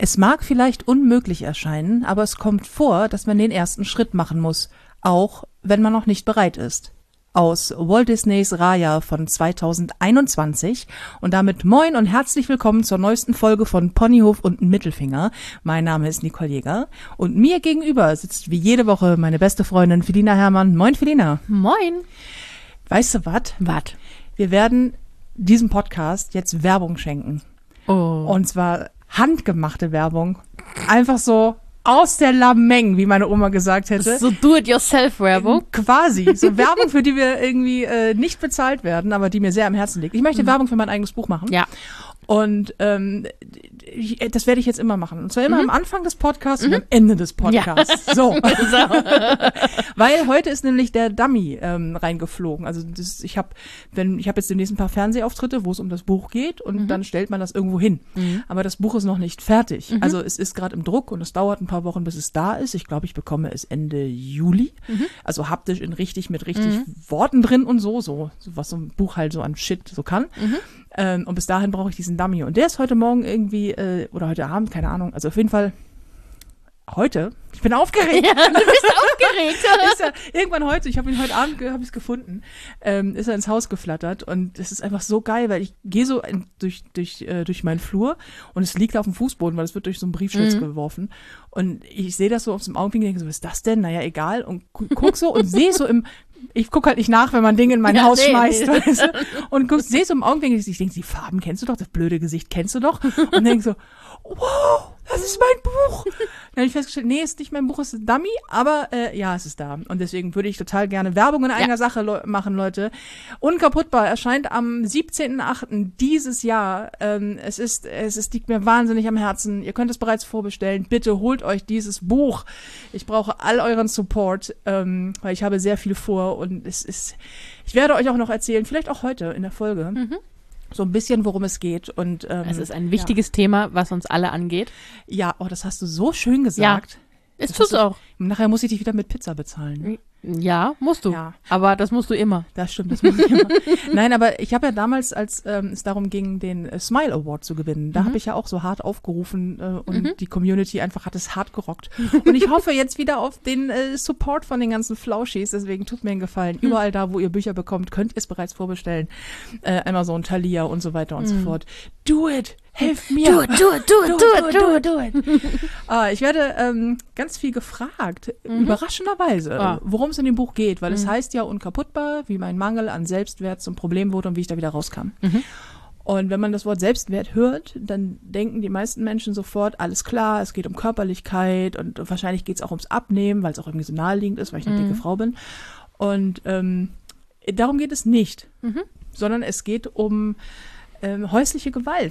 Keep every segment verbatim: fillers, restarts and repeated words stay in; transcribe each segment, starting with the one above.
Es mag vielleicht unmöglich erscheinen, aber es kommt vor, dass man den ersten Schritt machen muss, auch wenn man noch nicht bereit ist. Aus Walt Disneys Raya von zweitausendeinundzwanzig und damit moin und herzlich willkommen zur neuesten Folge von Ponyhof und Mittelfinger. Mein Name ist Nicole Jäger und mir gegenüber sitzt wie jede Woche meine beste Freundin Felina Herrmann. Moin Felina. Moin. Weißt du was? Was? Wir werden diesem Podcast jetzt Werbung schenken. Oh. Und zwar handgemachte Werbung. Einfach so aus der Lameng, wie meine Oma gesagt hätte. So Do-it-yourself-Werbung? Quasi. So Werbung, für die wir irgendwie äh, nicht bezahlt werden, aber die mir sehr am Herzen liegt. Ich möchte mhm. Werbung für mein eigenes Buch machen. Ja. Und ähm, ich, das werde ich jetzt immer machen. Und zwar immer Mhm. am Anfang des Podcasts Mhm. und am Ende des Podcasts. Ja. So. So. Weil heute ist nämlich der Dummy ähm, reingeflogen. Also das, ich habe wenn ich habe jetzt demnächst ein paar Fernsehauftritte, wo es um das Buch geht und Mhm. dann stellt man das irgendwo hin. Mhm. Aber das Buch ist noch nicht fertig. Mhm. Also es ist gerade im Druck und es dauert ein paar Wochen, bis es da ist. Ich glaube, ich bekomme es Ende Juli. Mhm. Also haptisch in richtig mit richtig Mhm. Worten drin und so, so, so was so ein Buch halt so an Shit so kann. Mhm. Ähm, und bis dahin brauche ich diesen Dummy. Und der ist heute Morgen irgendwie, äh, oder heute Abend, keine Ahnung, also auf jeden Fall heute. Ich bin aufgeregt. Ja, du bist aufgeregt. Ist er, irgendwann heute, ich habe ihn heute Abend ge- hab ich's gefunden, ähm, ist er ins Haus geflattert. Und es ist einfach so geil, weil ich gehe so in, durch, durch, äh, durch meinen Flur und es liegt auf dem Fußboden, weil es wird durch so einen Briefschutz Mhm. geworfen. Und ich sehe das so auf dem Augenwinkel und denke so, was ist das denn? Naja, egal. Und gu- guck so und sehe so im, ich guck halt nicht nach, wenn man Dinge in mein Ja, Haus nee, schmeißt. nee. Weißt du? Und guck, sehe so im Augenwinkel, ich denke, die Farben kennst du doch, das blöde Gesicht kennst du doch. Und denke so, wow, das ist mein Buch. Dann habe ich festgestellt, nee, ist nicht mein Buch, ist ein Dummy, aber äh, ja, es ist da. Und deswegen würde ich total gerne Werbung in eigener Ja. Sache leu- machen, Leute. Unkaputtbar erscheint am siebzehnten achten dieses Jahr. Ähm, es ist, es ist, liegt mir wahnsinnig am Herzen. Ihr könnt es bereits vorbestellen. Bitte holt euch dieses Buch. Ich brauche all euren Support, ähm, weil ich habe sehr viel vor und es ist, ich werde euch auch noch erzählen, vielleicht auch heute in der Folge. Mhm. So ein bisschen, worum es geht. Und, ähm, Es ist ein wichtiges Thema, was uns alle angeht. Ja, oh, das hast du so schön gesagt. Es Das tut's hast du- auch. Nachher muss ich dich wieder mit Pizza bezahlen. Ja, musst du. Ja. Aber das musst du immer. Das stimmt, das muss ich immer. Nein, aber ich habe ja damals, als ähm, es darum ging, den äh, Smile Award zu gewinnen, da Mhm. habe ich ja auch so hart aufgerufen äh, und Mhm. die Community einfach hat es hart gerockt. Und ich hoffe jetzt wieder auf den äh, Support von den ganzen Flauschis, deswegen tut mir einen Gefallen. Mhm. Überall da, wo ihr Bücher bekommt, könnt ihr es bereits vorbestellen. Äh, Amazon, Thalia und so weiter und so Mhm. fort. Do it! Helf mir! Do it, do it, do it, do it, do it. do it. Ah, ich werde ähm, ganz viel gefragt, Mhm. überraschenderweise, Ah. worum es in dem Buch geht, weil es Mhm. heißt ja unkaputtbar, wie mein Mangel an Selbstwert zum Problem wurde und wie ich da wieder rauskam. Mhm. Und wenn man das Wort Selbstwert hört, dann denken die meisten Menschen sofort, alles klar, es geht um Körperlichkeit und wahrscheinlich geht es auch ums Abnehmen, weil es auch irgendwie so naheliegend ist, weil ich eine Mhm. dicke Frau bin. Und ähm, darum geht es nicht, Mhm. sondern es geht um ähm, häusliche Gewalt.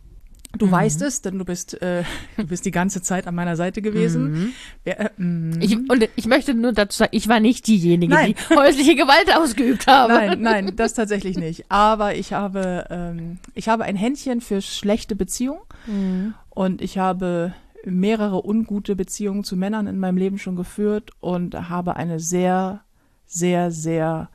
Du Mhm. weißt es, denn du bist, äh, du bist die ganze Zeit an meiner Seite gewesen. Mhm. Wer, äh, mm. Ich, und ich möchte nur dazu sagen, ich war nicht diejenige, Nein. die häusliche Gewalt ausgeübt habe. Nein, nein, das tatsächlich nicht. Aber ich habe, ähm, ich habe ein Händchen für schlechte Beziehungen Mhm. und ich habe mehrere ungute Beziehungen zu Männern in meinem Leben schon geführt und habe eine sehr, sehr, sehr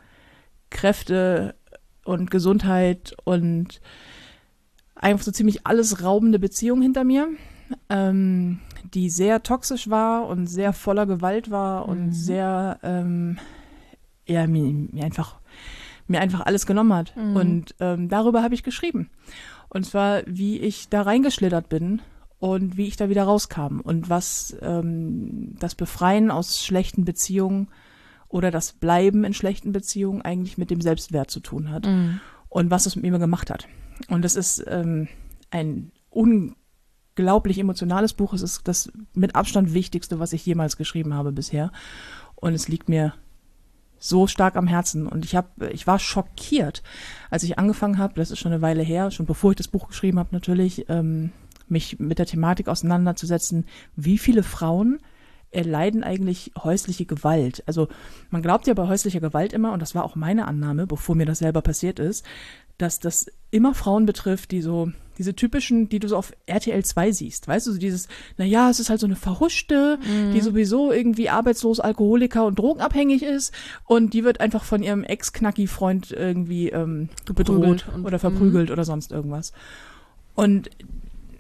Kräfte und Gesundheit und einfach so ziemlich alles raubende Beziehung hinter mir, ähm, die sehr toxisch war und sehr voller Gewalt war und Mhm. sehr, ähm, ja, mir, mir einfach mir einfach alles genommen hat. Mhm. Und ähm, darüber habe ich geschrieben. Und zwar, wie ich da reingeschlittert bin und wie ich da wieder rauskam und was ähm, das Befreien aus schlechten Beziehungen oder das Bleiben in schlechten Beziehungen eigentlich mit dem Selbstwert zu tun hat. Mhm. Und was es mit mir gemacht hat. Und das ist ähm, ein unglaublich emotionales Buch. Es ist das mit Abstand wichtigste, was ich jemals geschrieben habe bisher. Und es liegt mir so stark am Herzen. Und ich habe, ich war schockiert, als ich angefangen habe, das ist schon eine Weile her, schon bevor ich das Buch geschrieben habe natürlich, ähm, mich mit der Thematik auseinanderzusetzen, wie viele Frauen erleiden eigentlich häusliche Gewalt. Also man glaubt ja bei häuslicher Gewalt immer, und das war auch meine Annahme, bevor mir das selber passiert ist, dass das immer Frauen betrifft, die so, diese typischen, die du so auf R T L zwei siehst, weißt du, so dieses, naja, es ist halt so eine Verhuschte, Mhm. die sowieso irgendwie arbeitslos, Alkoholiker und drogenabhängig ist und die wird einfach von ihrem Ex-Knacki-Freund irgendwie ähm, bedroht und- oder verprügelt oder sonst irgendwas. Und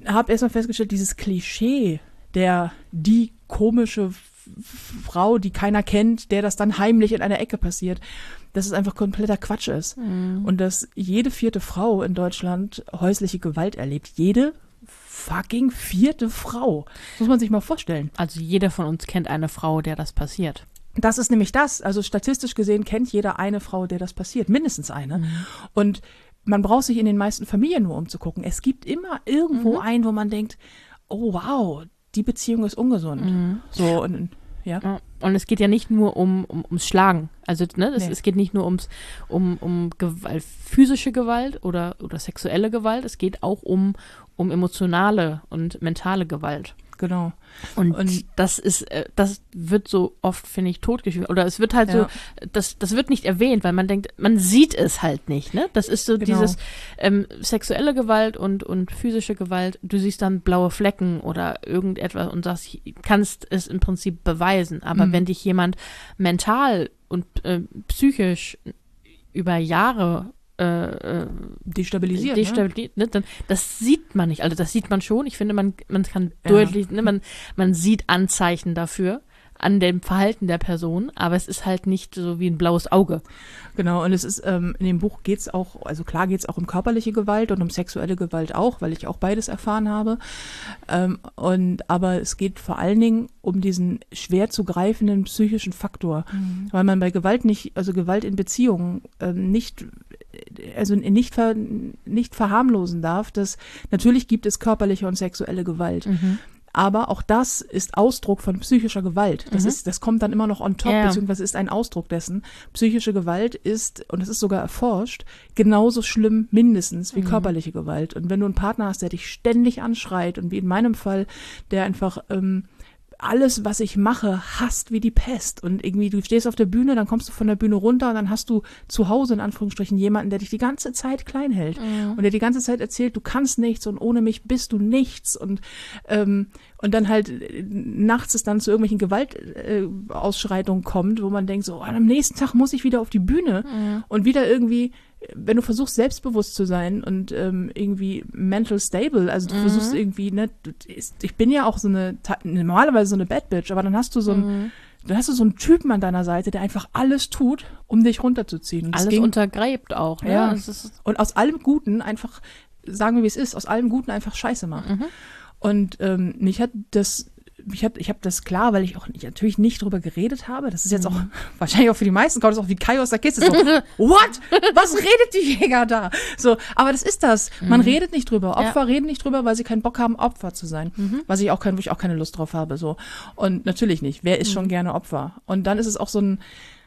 habe erstmal festgestellt, dieses Klischee der die komische F- Frau, die keiner kennt, der das dann heimlich in einer Ecke passiert, dass es einfach kompletter Quatsch ist. Mhm. Und dass jede vierte Frau in Deutschland häusliche Gewalt erlebt. Jede fucking vierte Frau. Das muss man sich mal vorstellen. Also jeder von uns kennt eine Frau, der das passiert. Das ist nämlich das. Also statistisch gesehen kennt jeder eine Frau, der das passiert. Mindestens eine. Mhm. Und man braucht sich in den meisten Familien nur umzugucken. Es gibt immer irgendwo Mhm. einen, wo man denkt, oh wow, die Beziehung ist ungesund. Mhm. So, und ja. Ja. Und es geht ja nicht nur um, um ums Schlagen. Also ne, es, Nee. es geht nicht nur ums um, um Gewalt, physische Gewalt oder, oder sexuelle Gewalt. Es geht auch um, um emotionale und mentale Gewalt. Genau. Und, Und- das ist, äh, das wird so oft, finde ich, totgeschwiegen. Oder es wird halt Ja. so, das, das wird nicht erwähnt, weil man denkt, man sieht es halt nicht, ne? Das ist so Genau. dieses ähm, sexuelle Gewalt und, und physische Gewalt. Du siehst dann blaue Flecken oder irgendetwas und sagst, kannst es im Prinzip beweisen. Aber Mhm. wenn dich jemand mental und äh, psychisch über Jahre äh, äh, Destabilisiert. destabilisiert, ne? Dann, das sieht man nicht. Also das sieht man schon. Ich finde, man, man kann Ja. deutlich, ne? man, man sieht Anzeichen dafür an dem Verhalten der Person, aber es ist halt nicht so wie ein blaues Auge. Ne? Genau, und es ist, ähm, in dem Buch geht es auch, also klar geht es auch um körperliche Gewalt und um sexuelle Gewalt auch, weil ich auch beides erfahren habe. Ähm, und aber es geht vor allen Dingen um diesen schwer zu greifenden psychischen Faktor, weil man bei Gewalt nicht, also Gewalt in Beziehungen ähm, nicht, also nicht, ver, nicht verharmlosen darf, dass natürlich gibt es körperliche und sexuelle Gewalt. Aber auch das ist Ausdruck von psychischer Gewalt. Das Mhm. ist, das kommt dann immer noch on top, Ja. beziehungsweise ist ein Ausdruck dessen. Psychische Gewalt ist, und es ist sogar erforscht, genauso schlimm mindestens wie Mhm. körperliche Gewalt. Und wenn du einen Partner hast, der dich ständig anschreit und wie in meinem Fall, der einfach ähm, alles, was ich mache, hasst wie die Pest. Und irgendwie, du stehst auf der Bühne, dann kommst du von der Bühne runter und dann hast du zu Hause in Anführungsstrichen jemanden, der dich die ganze Zeit klein hält Mhm. und der die ganze Zeit erzählt, du kannst nichts und ohne mich bist du nichts und ähm, und dann halt äh, nachts es dann zu irgendwelchen Gewaltausschreitungen äh, Ausschreitungen kommt, wo man denkt so, oh, am nächsten Tag muss ich wieder auf die Bühne Mhm. und wieder irgendwie, wenn du versuchst selbstbewusst zu sein und ähm, irgendwie mental stable, also du Mhm. versuchst irgendwie, ne, du, ich bin ja auch so eine, normalerweise so eine Bad Bitch, aber dann hast du so ein Mhm. dann hast du so einen Typen an deiner Seite, der einfach alles tut, um dich runterzuziehen. Und das Alles ging- untergräbt auch. Ne? Ja. Es ist, und aus allem Guten einfach, sagen wir wie es ist, aus allem Guten einfach Scheiße macht. Mhm. Und ähm, mich hat das, mich hat, ich habe das klar, weil ich auch nicht, natürlich nicht drüber geredet habe. Das ist jetzt auch wahrscheinlich auch für die meisten kommt das auch wie Kai aus der Kiste. So, what? Was redet die Jäger da? So, aber das ist das. Man redet nicht drüber. Opfer reden nicht drüber, weil sie keinen Bock haben, Opfer zu sein. Was ich auch kein, wo ich auch keine Lust drauf habe. So. Und natürlich nicht. Wer ist schon gerne Opfer? Und dann ist es auch so ein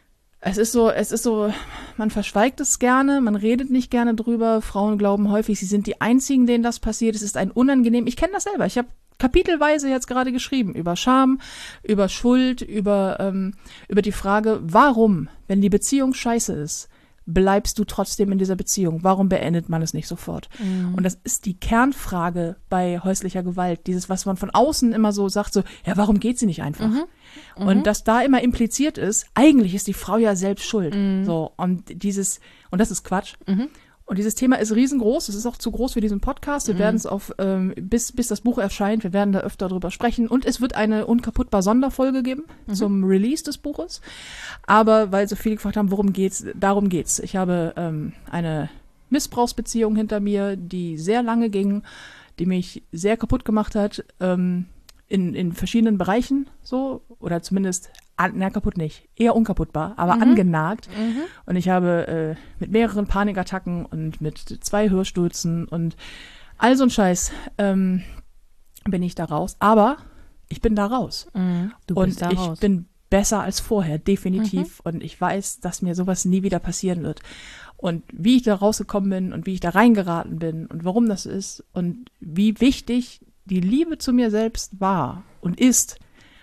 Es ist so, es ist so, man verschweigt es gerne, man redet nicht gerne drüber. Frauen glauben häufig, sie sind die Einzigen, denen das passiert. Es ist ein unangenehm, ich kenne das selber. Ich habe kapitelweise jetzt gerade geschrieben über Scham, über Schuld, über, ähm, über die Frage, warum, wenn die Beziehung scheiße ist, bleibst du trotzdem in dieser Beziehung? Warum beendet man es nicht sofort? Und das ist die Kernfrage bei häuslicher Gewalt. Dieses, was man von außen immer so sagt, so, ja, warum geht sie nicht einfach? Und dass da immer impliziert ist, eigentlich ist die Frau ja selbst schuld. So, und dieses, und das ist Quatsch. Und dieses Thema ist riesengroß. Es ist auch zu groß für diesen Podcast. Wir werden es auf, ähm, bis, bis das Buch erscheint, wir werden da öfter drüber sprechen. Und es wird eine unkaputtbar Sonderfolge geben zum Release des Buches. Aber weil so viele gefragt haben, worum geht's, darum geht's. Ich habe ähm, eine Missbrauchsbeziehung hinter mir, die sehr lange ging, die mich sehr kaputt gemacht hat, ähm, in, in verschiedenen Bereichen so, oder zumindest, an, na kaputt nicht, eher unkaputtbar, aber angenagt. Und ich habe äh, mit mehreren Panikattacken und mit zwei Hörstürzen und all so ein Scheiß ähm, bin ich da raus. Aber ich bin da raus. Mhm. Du und bist da ich raus. bin besser als vorher, definitiv. Und ich weiß, dass mir sowas nie wieder passieren wird. Und wie ich da rausgekommen bin und wie ich da reingeraten bin und warum das ist und wie wichtig die Liebe zu mir selbst war und ist,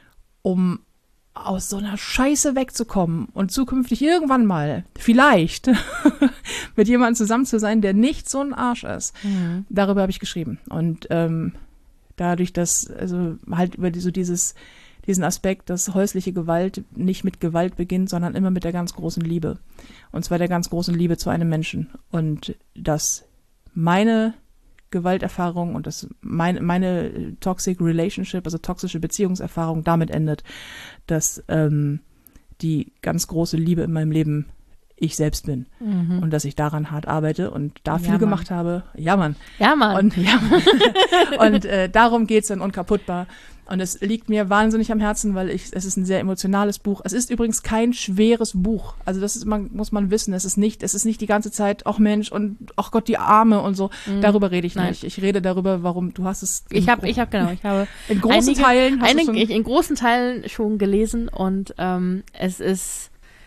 um aus so einer Scheiße wegzukommen und zukünftig irgendwann mal, vielleicht, mit jemandem zusammen zu sein, der nicht so ein Arsch ist. Mhm. Darüber habe ich geschrieben. Und ähm, dadurch, dass, also halt über die, so dieses, diesen Aspekt, dass häusliche Gewalt nicht mit Gewalt beginnt, sondern immer mit der ganz großen Liebe. Und zwar der ganz großen Liebe zu einem Menschen. Und dass meine Gewalterfahrung und das meine, meine Toxic Relationship, also toxische Beziehungserfahrung damit endet, dass ähm, die ganz große Liebe in meinem Leben ich selbst bin mhm. und dass ich daran hart arbeite und da viel ja, gemacht habe. Ja, Mann. Ja, Mann. Und, ja, Mann. und äh, darum geht's in Unkaputtbar. Und es liegt mir wahnsinnig am Herzen, weil ich, es ist ein sehr emotionales Buch. Es ist übrigens kein schweres Buch. Also das ist, man, muss man wissen. Es ist nicht, es ist nicht die ganze Zeit, ach Mensch und ach Gott, die Arme und so. Mhm. Darüber rede ich Nein. nicht. Ich rede darüber, warum du hast es. Ich habe, ich habe genau, ich habe in großen einige, Teilen, hast einige, du schon ich, in großen Teilen schon gelesen und ähm, es ist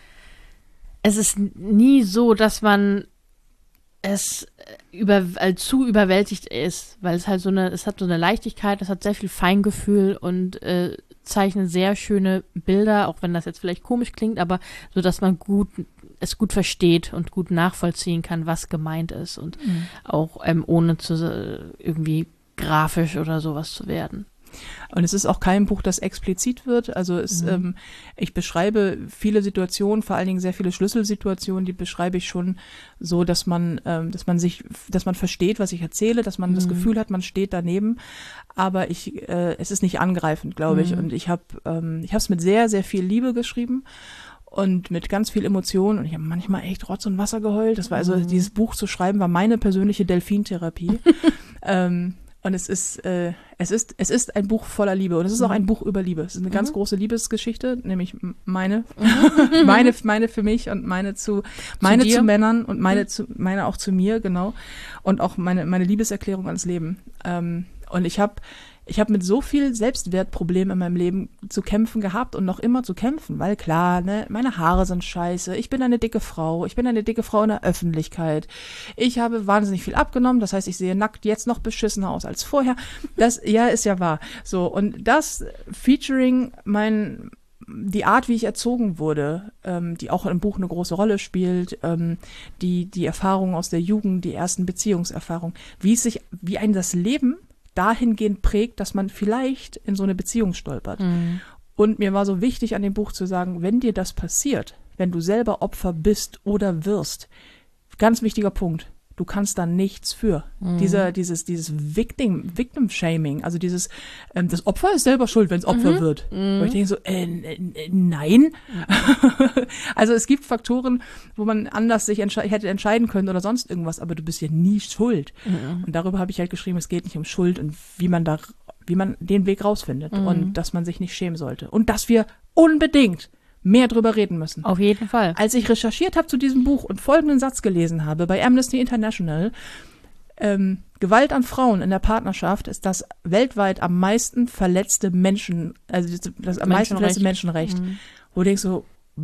Es ist nie so, dass man es über, also zu überwältigt ist, weil es halt so eine, es hat so eine Leichtigkeit, es hat sehr viel Feingefühl und äh, zeichnet sehr schöne Bilder, auch wenn das jetzt vielleicht komisch klingt, aber so, dass man gut es gut versteht und gut nachvollziehen kann, was gemeint ist und mhm. auch ähm, ohne zu irgendwie grafisch oder sowas zu werden. Und es ist auch kein Buch, das explizit wird. Also es, mhm. ähm, ich beschreibe viele Situationen, vor allen Dingen sehr viele Schlüsselsituationen, die beschreibe ich schon so, dass man, ähm, dass man sich, dass man versteht, was ich erzähle, dass man mhm. das Gefühl hat, man steht daneben. Aber ich, äh, es ist nicht angreifend, glaube ich. Mhm. Und ich habe, ähm, ich habe es mit sehr, sehr viel Liebe geschrieben. Und mit ganz viel Emotion. Und ich habe manchmal echt Rotz und Wasser geheult. Das war also, mhm. dieses Buch zu schreiben, war meine persönliche Delfintherapie. ähm, Und es ist, äh, es ist, es ist ein Buch voller Liebe und es ist auch ein Buch über Liebe. Es ist eine mhm. ganz große Liebesgeschichte, nämlich meine, mhm. meine, meine für mich und meine zu, meine zu, zu Männern und meine mhm. zu, meine auch zu mir, genau. Und auch meine, meine Liebeserklärung ans Leben. Ähm, und ich habe, ich habe mit so viel Selbstwertproblemen in meinem Leben zu kämpfen gehabt und noch immer zu kämpfen, weil klar, ne, meine Haare sind scheiße, ich bin eine dicke Frau, ich bin eine dicke Frau in der Öffentlichkeit, ich habe wahnsinnig viel abgenommen, das heißt, ich sehe nackt jetzt noch beschissener aus als vorher, das, ja, ist ja wahr, so, und das featuring mein, die Art, wie ich erzogen wurde, ähm, die auch im Buch eine große Rolle spielt, ähm, die, die Erfahrungen aus der Jugend, die ersten Beziehungserfahrungen, wie es sich, wie ein das Leben dahingehend prägt, dass man vielleicht in so eine Beziehung stolpert. Mhm. Und mir war so wichtig, an dem Buch zu sagen, wenn dir das passiert, wenn du selber Opfer bist oder wirst, ganz wichtiger Punkt, du kannst da nichts für. Mhm. Dieser, dieses, dieses Victim, Victim-Shaming, also dieses, ähm, das Opfer ist selber schuld, wenn es Opfer mhm. wird. Mhm. Wo ich denke so, äh, äh, nein. Mhm. Also es gibt Faktoren, wo man anders sich entsche- hätte entscheiden können oder sonst irgendwas, aber du bist ja nie schuld. Mhm. Und darüber habe ich halt geschrieben, es geht nicht um Schuld und wie man da, wie man den Weg rausfindet mhm. und dass man sich nicht schämen sollte. Und dass wir unbedingt mehr drüber reden müssen. Auf jeden Fall. Als ich recherchiert habe zu diesem Buch und folgenden Satz gelesen habe bei Amnesty International, ähm, Gewalt an Frauen in der Partnerschaft ist das weltweit am meisten verletzte Menschen, also das, das am meisten verletzte Menschenrecht. Mhm. Wo du denkst so,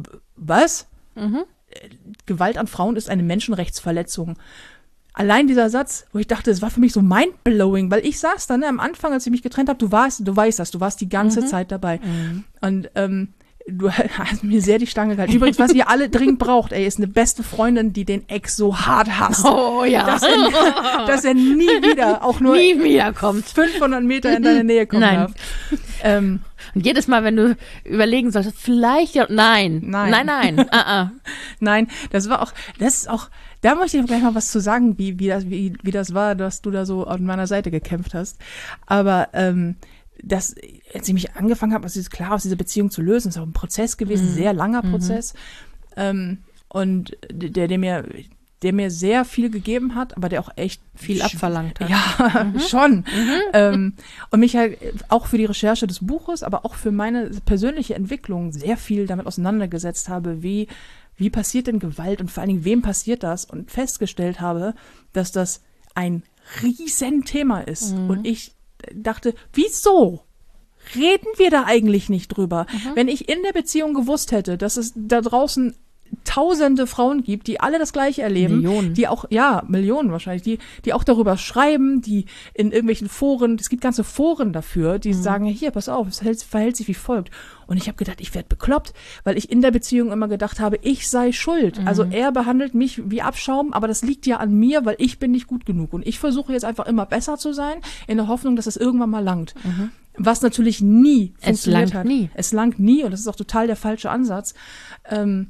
was? Mhm. Gewalt an Frauen ist eine Menschenrechtsverletzung. Allein dieser Satz, wo ich dachte, es war für mich so mindblowing, weil ich saß dann ne, am Anfang, als ich mich getrennt habe, du warst, du weißt das, du warst die ganze mhm. Zeit dabei. Mhm. Und ähm, du hast mir sehr die Stange gehalten. Übrigens, was ihr alle dringend braucht, ey, ist eine beste Freundin, die den Ex so hart hasst. Oh ja. Dass er, dass er nie wieder, auch nur nie wieder kommt. fünfhundert Meter in deine Nähe kommen nein. darf. Ähm, Und jedes Mal, wenn du überlegen solltest, vielleicht ja, nein. Nein. Nein, nein. uh -uh. Nein, das war auch, das ist auch, da möchte ich gleich mal was zu sagen, wie, wie das, wie, wie das war, dass du da so an meiner Seite gekämpft hast. Aber, ähm, das, als ich mich angefangen habe, also klar aus dieser Beziehung zu lösen, ist auch ein Prozess gewesen, mhm. sehr langer Prozess. Mhm. Ähm, und der, der mir, der mir sehr viel gegeben hat, aber der auch echt viel abverlangt hat. Ja, mhm. schon. Mhm. Ähm, und mich halt auch für die Recherche des Buches, aber auch für meine persönliche Entwicklung sehr viel damit auseinandergesetzt habe, wie, wie passiert denn Gewalt und vor allen Dingen, wem passiert das? Und festgestellt habe, dass das ein Riesenthema ist. Mhm. Und ich dachte, wieso reden wir da eigentlich nicht drüber? Mhm. Wenn ich in der Beziehung gewusst hätte, dass es da draußen tausende Frauen gibt, die alle das Gleiche erleben, Millionen. die auch, ja, Millionen wahrscheinlich, die, die auch darüber schreiben, die in irgendwelchen Foren, es gibt ganze Foren dafür, die mhm. sagen, hier, pass auf, es verhält, verhält sich wie folgt. Und ich habe gedacht, ich werde bekloppt, weil ich in der Beziehung immer gedacht habe, ich sei schuld. Mhm. Also er behandelt mich wie Abschaum, aber das liegt ja an mir, weil ich bin nicht gut genug. Und ich versuche jetzt einfach immer besser zu sein, in der Hoffnung, dass es irgendwann mal langt. Mhm. Was natürlich nie funktioniert es langt hat. Nie. Es langt nie und das ist auch total der falsche Ansatz. Ähm,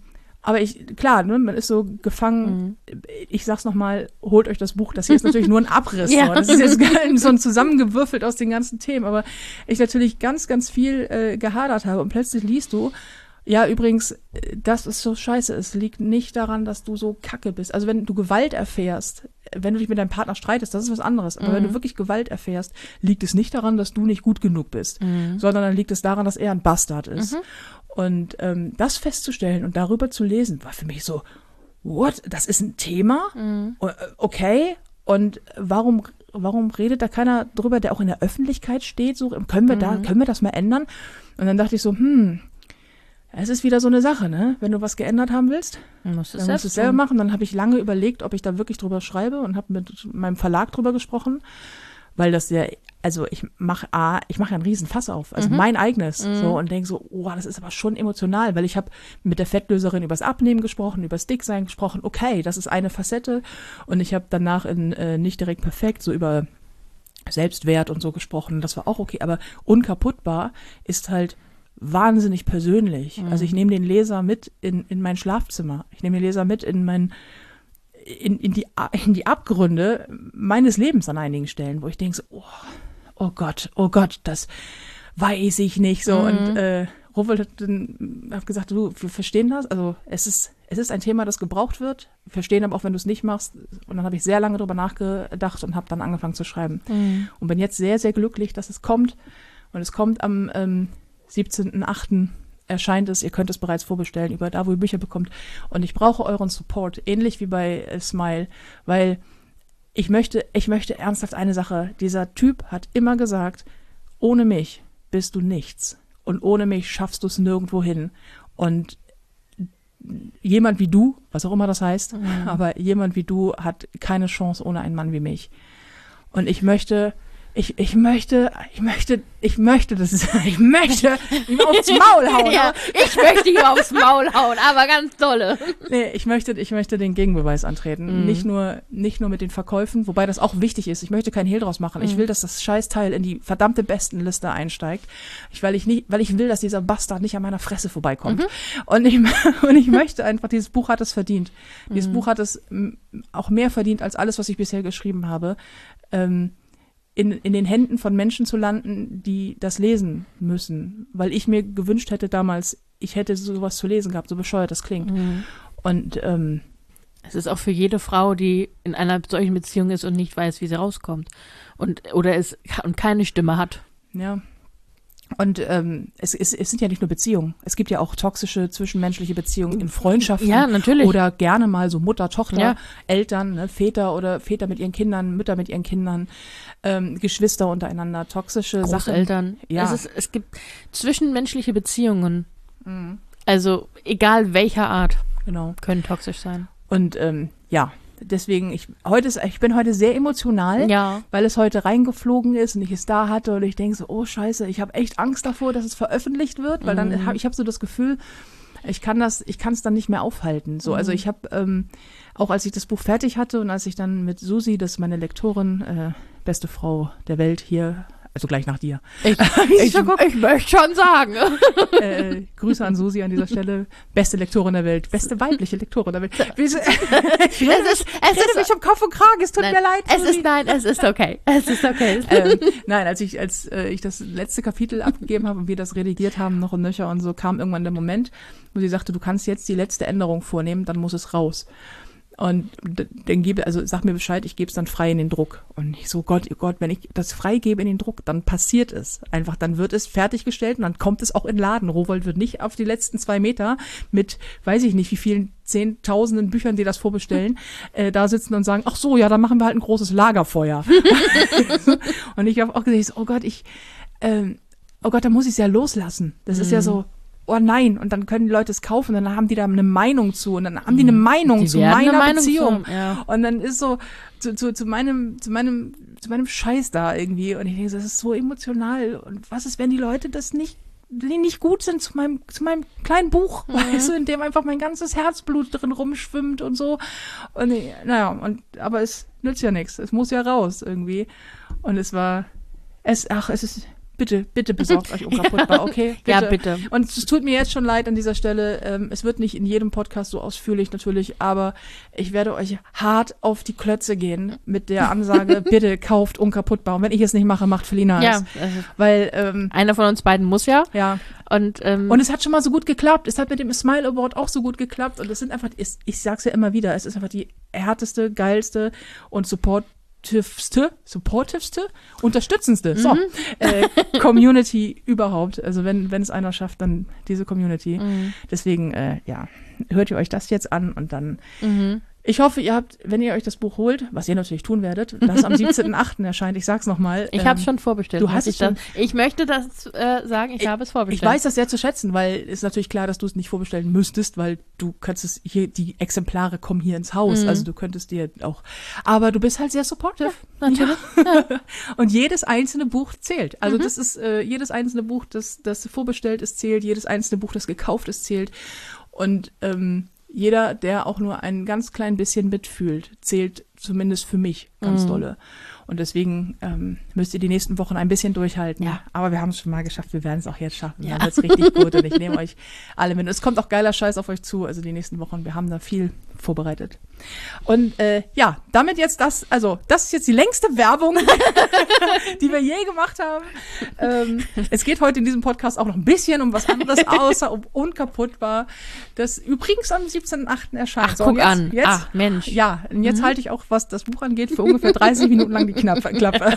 Aber ich, klar, ne, man ist so gefangen, mhm. ich sag's nochmal, holt euch das Buch, das hier ist natürlich nur ein Abriss. Ja. So. Das ist jetzt so ein zusammengewürfelt aus den ganzen Themen, aber ich natürlich ganz, ganz viel äh, gehadert habe und plötzlich liest du, ja, übrigens, das ist so scheiße, es liegt nicht daran, dass du so kacke bist. Also wenn du Gewalt erfährst, wenn du dich mit deinem Partner streitest, das ist was anderes, aber mhm. wenn du wirklich Gewalt erfährst, liegt es nicht daran, dass du nicht gut genug bist, mhm. sondern dann liegt es daran, dass er ein Bastard ist. Mhm. Und ähm, das festzustellen und darüber zu lesen, war für mich so, what? Das ist ein Thema? Mhm. Okay. Und warum, warum redet da keiner drüber, der auch in der Öffentlichkeit steht? So, können wir mhm. da, können wir das mal ändern? Und dann dachte ich so, hm, es ist wieder so eine Sache, ne? Wenn du was geändert haben willst, dann musst du es selber machen. Dann habe ich lange überlegt, ob ich da wirklich drüber schreibe und habe mit meinem Verlag drüber gesprochen, weil das ja, also ich mache A, ich mache ja einen riesen Fass auf, also mhm. mein eigenes, mhm. so und denke so, oh, das ist aber schon emotional, weil ich habe mit der Fettlöserin übers Abnehmen gesprochen, übers Dicksein gesprochen, okay, das ist eine Facette und ich habe danach in äh, nicht direkt perfekt so über Selbstwert und so gesprochen, das war auch okay, aber unkaputtbar ist halt wahnsinnig persönlich. Mhm. Also ich nehme den Leser mit in, in mein Schlafzimmer. Ich nehme den Leser mit in mein in, in, die, in die Abgründe meines Lebens an einigen Stellen, wo ich denke so, oh, oh Gott, oh Gott, das weiß ich nicht. So. Mhm. Und äh, Rowohlt hat, hat gesagt, du, wir verstehen das. Also es ist, es ist ein Thema, das gebraucht wird. Wir verstehen aber auch, wenn du es nicht machst. Und dann habe ich sehr lange drüber nachgedacht und habe dann angefangen zu schreiben. Mhm. Und bin jetzt sehr, sehr glücklich, dass es kommt. Und es kommt am ähm, siebzehnten achten erscheint es, ihr könnt es bereits vorbestellen über da, wo ihr Bücher bekommt. Und ich brauche euren Support, ähnlich wie bei äh, Smile, weil ich möchte, ich möchte ernsthaft eine Sache. Dieser Typ hat immer gesagt, ohne mich bist du nichts. Und ohne mich schaffst du es nirgendwo hin. Und jemand wie du, was auch immer das heißt, mhm. aber jemand wie du hat keine Chance ohne einen Mann wie mich. Und ich möchte Ich, ich möchte, ich möchte, ich möchte, das ist, ich möchte ihm aufs Maul hauen. Ja, ich möchte ihm aufs Maul hauen, aber ganz dolle. Nee, ich möchte, ich möchte den Gegenbeweis antreten. Mhm. Nicht nur, nicht nur mit den Verkäufen, wobei das auch wichtig ist. Ich möchte keinen Hehl draus machen. Mhm. Ich will, dass das Scheißteil in die verdammte Bestenliste einsteigt. Ich, weil ich nicht, weil ich will, dass dieser Bastard nicht an meiner Fresse vorbeikommt. Mhm. Und ich, und ich möchte einfach, dieses Buch hat es verdient. Mhm. Dieses Buch hat es auch mehr verdient als alles, was ich bisher geschrieben habe. Ähm, In, in den Händen von Menschen zu landen, die das lesen müssen. Weil ich mir gewünscht hätte damals, ich hätte sowas zu lesen gehabt, so bescheuert das klingt. Mhm. Und ähm, es ist auch für jede Frau, die in einer solchen Beziehung ist und nicht weiß, wie sie rauskommt. Und oder es und keine Stimme hat. Ja. Und ähm, es, es, es sind ja nicht nur Beziehungen. Es gibt ja auch toxische zwischenmenschliche Beziehungen in Freundschaften. Ja, natürlich. Oder gerne mal so Mutter, Tochter, ja. Eltern, ne, Väter oder Väter mit ihren Kindern, Mütter mit ihren Kindern, ähm, Geschwister untereinander, toxische Großeltern. Sachen. Ja. Es, ist, es gibt zwischenmenschliche Beziehungen. Mhm. Also egal welcher Art. Genau. Können toxisch sein. Und ähm, ja. Deswegen, ich, heute ist, ich bin heute sehr emotional, ja. weil es heute reingeflogen ist und ich es da hatte und ich denke so, oh Scheiße, ich habe echt Angst davor, dass es veröffentlicht wird, weil dann mhm. habe ich habe so das Gefühl, ich kann das, ich kann es dann nicht mehr aufhalten. So, mhm. also ich habe ähm, auch als ich das Buch fertig hatte und als ich dann mit Susi, das ist meine Lektorin, äh, beste Frau der Welt hier, also gleich nach dir. Ich, ich, ich möchte schon sagen. Äh, Grüße an Susi an dieser Stelle. Beste Lektorin der Welt. Beste weibliche Lektorin der Welt. Ich es ist, es ist mich um Kopf und Kragen. Es tut nein, mir leid. Es ist, nein, es ist okay. Es ist okay. ähm, nein, als ich, als äh, ich das letzte Kapitel abgegeben habe und wir das redigiert haben, noch und nöcher und so, kam irgendwann der Moment, wo sie sagte, du kannst jetzt die letzte Änderung vornehmen, dann muss es raus. Und dann gebe, also sag mir Bescheid, ich gebe es dann frei in den Druck. Und ich so, Gott, oh Gott, wenn ich das freigebe in den Druck, dann passiert es. Einfach, dann wird es fertiggestellt und dann kommt es auch in den Laden. Rowohlt wird nicht auf die letzten zwei Meter mit, weiß ich nicht, wie vielen zehntausenden Büchern, die das vorbestellen, äh, da sitzen und sagen, ach so, ja, dann machen wir halt ein großes Lagerfeuer. Und ich habe auch gesagt, oh Gott, ich, ähm, oh Gott, da muss ich es ja loslassen. Das mhm. ist ja so, oh nein, und dann können die Leute es kaufen, und dann haben die da eine Meinung zu und dann haben die eine Meinung die zu meiner Meinung Beziehung. Zu, ja. Und dann ist so zu, zu, zu meinem, zu meinem, zu meinem Scheiß da irgendwie. Und ich denke, das ist so emotional. Und was ist, wenn die Leute das nicht, die nicht gut sind zu meinem, zu meinem kleinen Buch, mhm. weißt du, in dem einfach mein ganzes Herzblut drin rumschwimmt und so. Und ich, naja, und aber es nützt ja nichts. Es muss ja raus irgendwie. Und es war, es, ach, es ist bitte, bitte besorgt euch unkaputtbar, okay? Bitte. Ja, bitte. Und es tut mir jetzt schon leid an dieser Stelle. Ähm, es wird nicht in jedem Podcast so ausführlich natürlich, aber ich werde euch hart auf die Klötze gehen mit der Ansage, bitte kauft unkaputtbar. Und wenn ich es nicht mache, macht Felina es. Ja, also Weil, ähm, einer von uns beiden muss ja. ja. Und, ähm, Und es hat schon mal so gut geklappt. Es hat mit dem Smile Award auch so gut geklappt. Und es sind einfach, ich, ich sag's ja immer wieder, es ist einfach die härteste, geilste und supportivste, supportivste, unterstützendste, so, äh, Community überhaupt. Also wenn, wenn es einer schafft, dann diese Community. Mhm. Deswegen, äh, ja, hört ihr euch das jetzt an und dann Mhm. ich hoffe, ihr habt, wenn ihr euch das Buch holt, was ihr natürlich tun werdet, das am siebzehnten achten erscheint, ich sag's nochmal. Ich ähm, habe es schon vorbestellt. du muss hast ich es schon- dann- Ich möchte das äh, sagen, ich, Ich- habe es Ich vorbestellt. weiß das sehr zu schätzen, weil es ist natürlich klar, dass du es nicht vorbestellen müsstest, weil du kannst es hier, die Exemplare kommen hier ins Haus, Mhm. also du könntest dir auch, aber du bist halt sehr supportive. Natürlich. Und jedes einzelne Buch zählt. Also Mhm. das ist, äh, jedes einzelne Buch, das, das vorbestellt ist, zählt, jedes einzelne Buch, das gekauft ist, zählt. Und ähm, jeder, der auch nur ein ganz klein bisschen mitfühlt, zählt zumindest für mich ganz Mhm. dolle. Und deswegen ähm, müsst ihr die nächsten Wochen ein bisschen durchhalten. Ja. Aber wir haben es schon mal geschafft, wir werden es auch jetzt schaffen. Ja. Dann wird's richtig gut und ich nehme euch alle mit. Es kommt auch geiler Scheiß auf euch zu, also die nächsten Wochen. Wir haben da viel vorbereitet. Und äh, ja, damit jetzt das, also das ist jetzt die längste Werbung, die wir je gemacht haben. Ähm, es geht heute in diesem Podcast auch noch ein bisschen um was anderes, außer um unkaputtbar. Das übrigens am siebzehnten achten erscheint. Ach, So, und guck jetzt, an. Jetzt, Ach, Mensch. Ja, und jetzt Mhm. halte ich auch, was das Buch angeht, für ungefähr dreißig Minuten lang die Knappe, Klappe.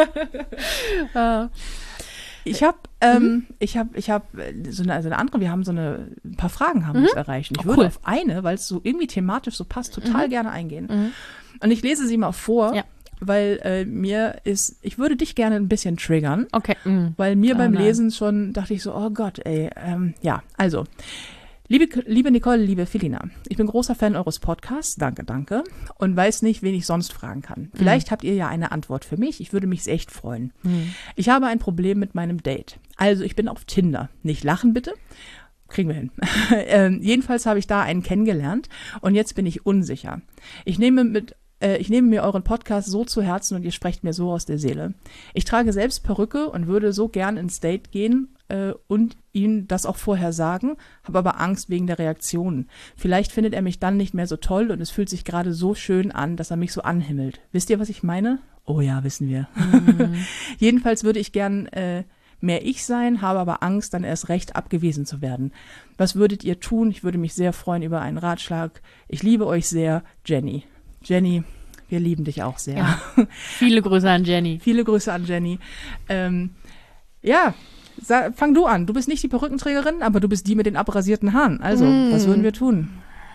Äh, Ich habe, ähm, ich habe, ich habe so eine, so eine andere. Wir haben so eine, ein paar Fragen haben uns erreicht. Und ich Oh, würde cool. auf eine, weil es so irgendwie thematisch so passt, total gerne eingehen. Mhm. Und ich lese sie mal vor, Ja. weil äh, mir ist, ich würde dich gerne ein bisschen triggern, Okay. Mhm. weil mir Oh, beim nein. Lesen schon dachte ich so, oh Gott, ey, ähm, ja, also. Liebe, liebe Nicole, liebe Felina, ich bin großer Fan eures Podcasts, danke, danke, und weiß nicht, wen ich sonst fragen kann. Vielleicht habt ihr ja eine Antwort für mich, ich würde mich echt freuen. Mhm. Ich habe ein Problem mit meinem Date. Also ich bin auf Tinder. Nicht lachen bitte. Kriegen wir hin. ähm, jedenfalls habe ich da einen kennengelernt und jetzt bin ich unsicher. Ich nehme mit äh, ich nehme mir euren Podcast so zu Herzen und ihr sprecht mir so aus der Seele. Ich trage selbst Perücke und würde so gern ins Date gehen äh, und ihm das auch vorher sagen, habe aber Angst wegen der Reaktionen. Vielleicht findet er mich dann nicht mehr so toll und es fühlt sich gerade so schön an, dass er mich so anhimmelt. Wisst ihr, was ich meine? Oh ja, wissen wir. Mhm. Jedenfalls würde ich gern äh, mehr ich sein, habe aber Angst, dann erst recht abgewiesen zu werden. Was würdet ihr tun? Ich würde mich sehr freuen über einen Ratschlag. Ich liebe euch sehr, Jenny. Jenny, wir lieben dich auch sehr. Ja. Viele Grüße an Jenny. Viele Grüße an Jenny. Ähm, ja, sa- fang du an. Du bist nicht die Perückenträgerin, aber du bist die mit den abrasierten Haaren. Also, Mm. was würden wir tun?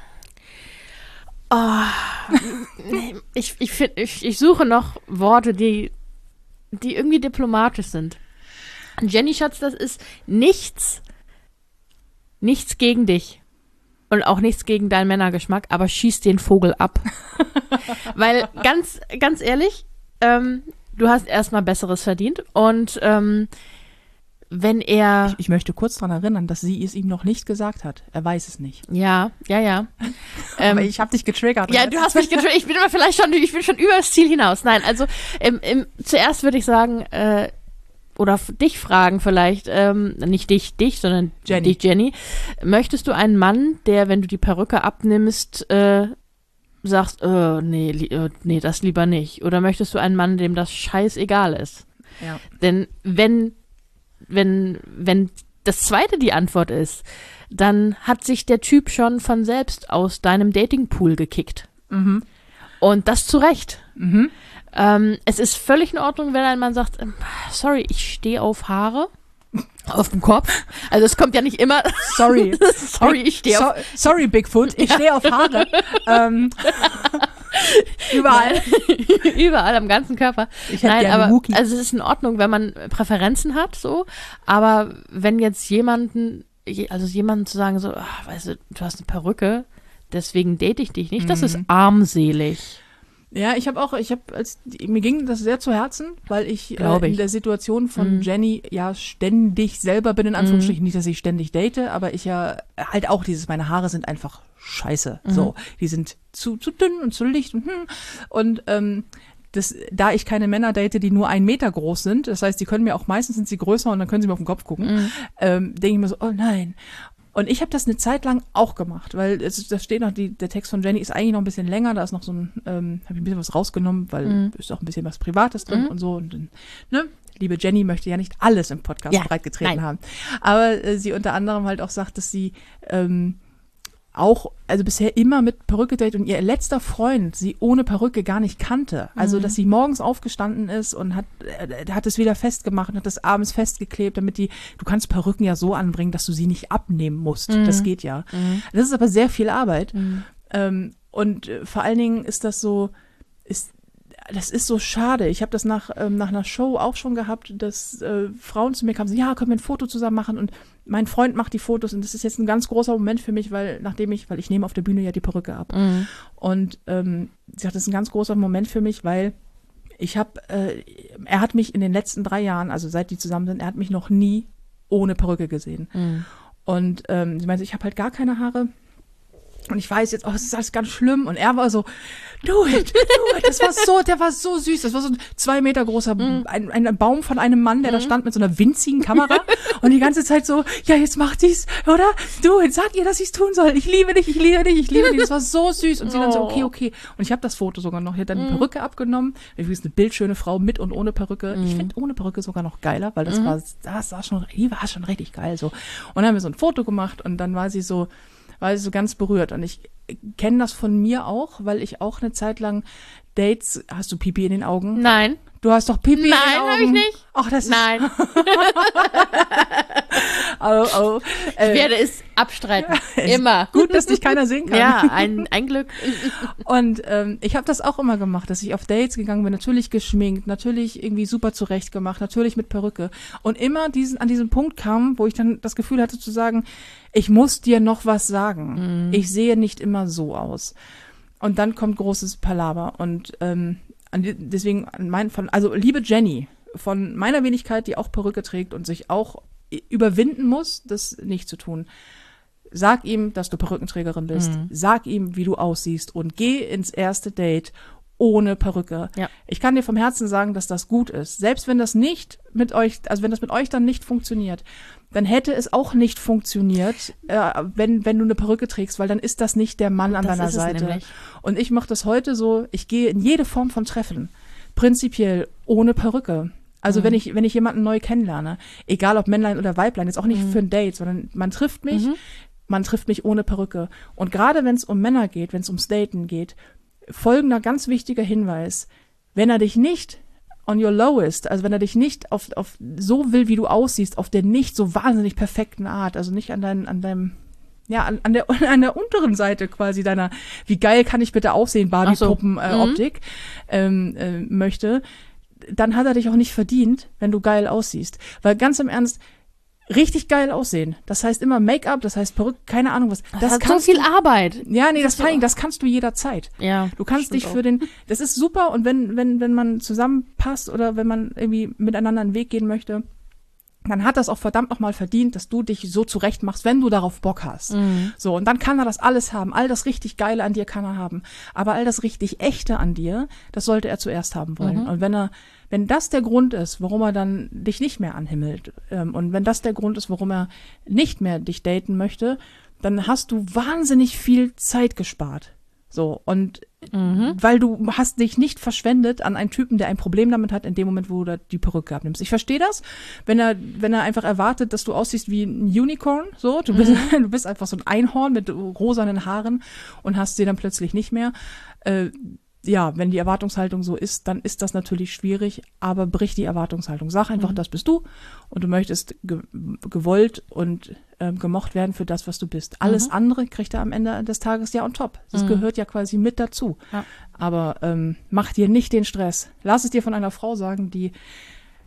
Oh, ich, ich, find, ich, ich suche noch Worte, die, die irgendwie diplomatisch sind. Jenny Schatz, das ist nichts, nichts gegen dich. Und auch nichts gegen deinen Männergeschmack, aber schieß den Vogel ab. Weil, ganz, ganz ehrlich, ähm, du hast erstmal Besseres verdient. Und ähm, wenn er. Ich möchte kurz daran erinnern, dass sie es ihm noch nicht gesagt hat. Er weiß es nicht. Ja, ja, ja. Aber Ähm, ich habe dich getriggert. Ja, du hast mich getriggert. Ich bin aber vielleicht schon, ich bin schon über das Ziel hinaus. Nein, also im, im, zuerst würde ich sagen, äh, oder f- dich fragen vielleicht, ähm, nicht dich, dich, sondern Jenny. dich, Jenny. Möchtest du einen Mann, der, wenn du die Perücke abnimmst, äh, sagst, äh, nee, li- äh, nee, das lieber nicht? Oder möchtest du einen Mann, dem das scheißegal ist? Ja. Denn wenn, wenn, wenn das zweite die Antwort ist, dann hat sich der Typ schon von selbst aus deinem Datingpool gekickt. Mhm. Und das zu Recht. Mhm. Ähm, es ist völlig in Ordnung, wenn ein Mann sagt, ähm, sorry, ich stehe auf Haare. Auf dem Kopf. Also es kommt ja nicht immer. Sorry. sorry, ich stehe auf. So, sorry, Bigfoot. Ich stehe auf Haare. ähm, überall. Überall am ganzen Körper. Ich hätte Nein, gerne aber Wookie. also es ist in Ordnung, wenn man Präferenzen hat, so. Aber wenn jetzt jemanden, je- also jemanden zu sagen, so, ach, weißt du, du hast eine Perücke, deswegen date ich dich nicht, das ist armselig. Ja, ich habe auch, ich habe, als mir ging das sehr zu Herzen, weil ich, äh, Glaube in ich. der Situation von Mhm. Jenny ja ständig selber bin, in Anführungsstrichen, nicht, dass ich ständig date, aber ich ja halt auch dieses, meine Haare sind einfach scheiße. Mhm. So, die sind zu, zu dünn und zu licht und hm. Und ähm, das, da ich keine Männer date, die nur einen Meter groß sind, das heißt, die können mir auch, meistens sind sie größer und dann können sie mir auf den Kopf gucken, mhm. ähm, denke ich mir so, oh nein. Und ich habe das eine Zeit lang auch gemacht, weil es, da steht noch, die, der Text von Jenny ist eigentlich noch ein bisschen länger, da ist noch so ein, ähm, habe ich ein bisschen was rausgenommen, weil mhm. ist auch ein bisschen was Privates drin mhm. und so. Und, ne? Liebe Jenny möchte ja nicht alles im Podcast ja, breitgetreten nein. haben. Aber äh, sie unter anderem halt auch sagt, dass sie ähm, auch, also bisher immer mit Perücke datet und ihr letzter Freund sie ohne Perücke gar nicht kannte. Also, mhm. dass sie morgens aufgestanden ist und hat, äh, hat es wieder festgemacht und hat es abends festgeklebt, damit die, du kannst Perücken ja so anbringen, dass du sie nicht abnehmen musst. Mhm. Das geht ja. Mhm. Das ist aber sehr viel Arbeit. Mhm. Ähm, und äh, vor allen Dingen ist das so, ist, das ist so schade. Ich habe das nach, ähm, nach einer Show auch schon gehabt, dass äh, Frauen zu mir kamen und sagen, ja, können wir ein Foto zusammen machen? Und mein Freund macht die Fotos und das ist jetzt ein ganz großer Moment für mich, weil nachdem ich, weil ich nehme auf der Bühne ja die Perücke ab. Mhm. Und ähm, sie sagt, das ist ein ganz großer Moment für mich, weil ich habe, äh, er hat mich in den letzten drei Jahren, also seit die zusammen sind, er hat mich noch nie ohne Perücke gesehen. Mhm. Und ähm, sie meinte, ich habe halt gar keine Haare. Und ich weiß jetzt, oh, das ist alles ganz schlimm. Und er war so, do it, do it. Das war so, der war so süß. Das war so ein zwei Meter großer, mm. ein, ein Baum von einem Mann, der mm. da stand mit so einer winzigen Kamera. Und die ganze Zeit so, ja, jetzt macht die's, oder? Do it, sag ihr, dass ich's tun soll. Ich liebe dich, ich liebe dich, ich liebe dich. Das war so süß. Und sie oh. dann so, okay, okay. Und ich habe das Foto sogar noch. Die hat dann mm. die Perücke abgenommen. Übrigens eine bildschöne Frau mit und ohne Perücke. Mm. Ich finde ohne Perücke sogar noch geiler, weil das mm. war, das war schon, die war schon richtig geil so. Und dann haben wir so ein Foto gemacht und dann war sie so, war sie so ganz berührt. Und ich kenne das von mir auch, weil ich auch eine Zeit lang Dates, hast du Pipi in den Augen? Nein. Du hast doch Pipi Nein, in den Augen? Nein, habe ich nicht. Ach, das Nein. ist oh, oh. Äh, ich werde es abstreiten. Immer. Gut, dass dich keiner sehen kann. Ja, ein, ein Glück. Und ähm, ich habe das auch immer gemacht, dass ich auf Dates gegangen bin, natürlich geschminkt, natürlich irgendwie super zurechtgemacht, natürlich mit Perücke. Und immer diesen, an diesen Punkt kam, wo ich dann das Gefühl hatte zu sagen, ich muss dir noch was sagen. Mhm. Ich sehe nicht immer so aus. Und dann kommt großes Palaver. Und ähm, deswegen, mein, von, also liebe Jenny, von meiner Wenigkeit, die auch Perücke trägt und sich auch überwinden muss, das nicht zu tun. Sag ihm, dass du Perückenträgerin bist. Mhm. Sag ihm, wie du aussiehst und geh ins erste Date ohne Perücke. Ja. Ich kann dir vom Herzen sagen, dass das gut ist. Selbst wenn das nicht mit euch, also wenn das mit euch dann nicht funktioniert, dann hätte es auch nicht funktioniert, äh, wenn wenn du eine Perücke trägst, weil dann ist das nicht der Mann an das deiner Seite. Nämlich. Und ich mache das heute so, ich gehe in jede Form von Treffen, prinzipiell ohne Perücke. Also mhm. wenn ich wenn ich jemanden neu kennenlerne, egal ob Männlein oder Weiblein, jetzt auch nicht mhm. für ein Date, sondern man trifft mich, mhm. man trifft mich ohne Perücke. Und gerade wenn es um Männer geht, wenn es ums Daten geht, folgender ganz wichtiger Hinweis: Wenn er dich nicht on your lowest, also wenn er dich nicht auf, auf so will, wie du aussiehst, auf der nicht so wahnsinnig perfekten Art, also nicht an deinem, an deinem, ja, an, an der an der unteren Seite quasi deiner, wie geil kann ich bitte aussehen, Barbie-Puppen-Optik, so. äh, mhm. ähm, äh, möchte, dann hat er dich auch nicht verdient, wenn du geil aussiehst. Weil ganz im Ernst, richtig geil aussehen. Das heißt immer Make-up, das heißt Perücke, keine Ahnung was. Das, das hat so viel du, Arbeit. Ja, nee, das, das, das kannst du jederzeit. Ja. Du kannst dich für auch. den, das ist super und wenn, wenn, wenn man zusammenpasst oder wenn man irgendwie miteinander einen Weg gehen möchte, dann hat das auch verdammt nochmal verdient, dass du dich so zurecht machst, wenn du darauf Bock hast. Mhm. So, und dann kann er das alles haben. All das richtig Geile an dir kann er haben. Aber all das richtig Echte an dir, das sollte er zuerst haben wollen. Mhm. Und wenn er, wenn das der Grund ist, warum er dann dich nicht mehr anhimmelt, ähm, und wenn das der Grund ist, warum er nicht mehr dich daten möchte, dann hast du wahnsinnig viel Zeit gespart. So, und mhm. weil du hast dich nicht verschwendet an einen Typen, der ein Problem damit hat, in dem Moment, wo du die Perücke abnimmst. Ich verstehe das, wenn er, wenn er einfach erwartet, dass du aussiehst wie ein Unicorn, so, du bist, mhm. du bist einfach so ein Einhorn mit rosanen Haaren und hast sie dann plötzlich nicht mehr. Äh, ja, wenn die Erwartungshaltung so ist, dann ist das natürlich schwierig, aber brich die Erwartungshaltung. Sag einfach, mhm. das bist du und du möchtest ge- gewollt und äh, gemocht werden für das, was du bist. Alles mhm. andere kriegt er am Ende des Tages ja on top. Das mhm. gehört ja quasi mit dazu. Ja. Aber ähm, mach dir nicht den Stress. Lass es dir von einer Frau sagen, die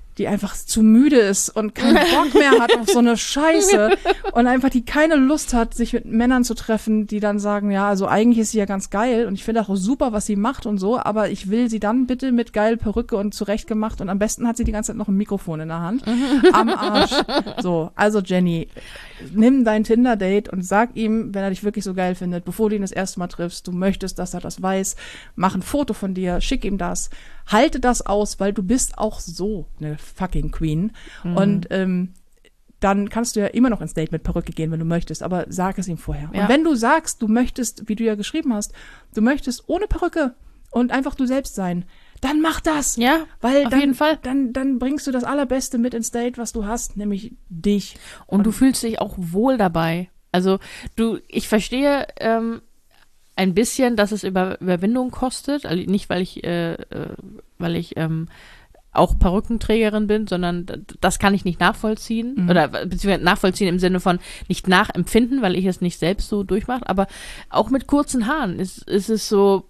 die einfach zu müde ist und keinen Bock mehr hat auf so eine Scheiße und einfach die keine Lust hat, sich mit Männern zu treffen, die dann sagen, ja, also eigentlich ist sie ja ganz geil und ich finde auch super, was sie macht und so, aber ich will sie dann bitte mit geil Perücke und zurechtgemacht und am besten hat sie die ganze Zeit noch ein Mikrofon in der Hand. Am Arsch. So, also Jenny, nimm dein Tinder-Date und sag ihm, wenn er dich wirklich so geil findet, bevor du ihn das erste Mal triffst, du möchtest, dass er das weiß, mach ein Foto von dir, schick ihm das, halte das aus, weil du bist auch so eine fucking Queen. Mhm. Und ähm, dann kannst du ja immer noch ins Date mit Perücke gehen, wenn du möchtest, aber sag es ihm vorher. Ja. Und wenn du sagst, du möchtest, wie du ja geschrieben hast, du möchtest ohne Perücke und einfach du selbst sein, dann mach das. Ja, weil auf dann, jeden Fall. Dann, dann bringst du das Allerbeste mit ins Date, was du hast, nämlich dich. Und, und du fühlst dich auch wohl dabei. Also du, ich verstehe ähm, ein bisschen, dass es Über, Überwindung kostet. Also nicht, weil ich, äh, weil ich ähm, auch Perückenträgerin bin, sondern das kann ich nicht nachvollziehen. Mhm. Oder beziehungsweise nachvollziehen im Sinne von nicht nachempfinden, weil ich es nicht selbst so durchmache. Aber auch mit kurzen Haaren ist, ist es so.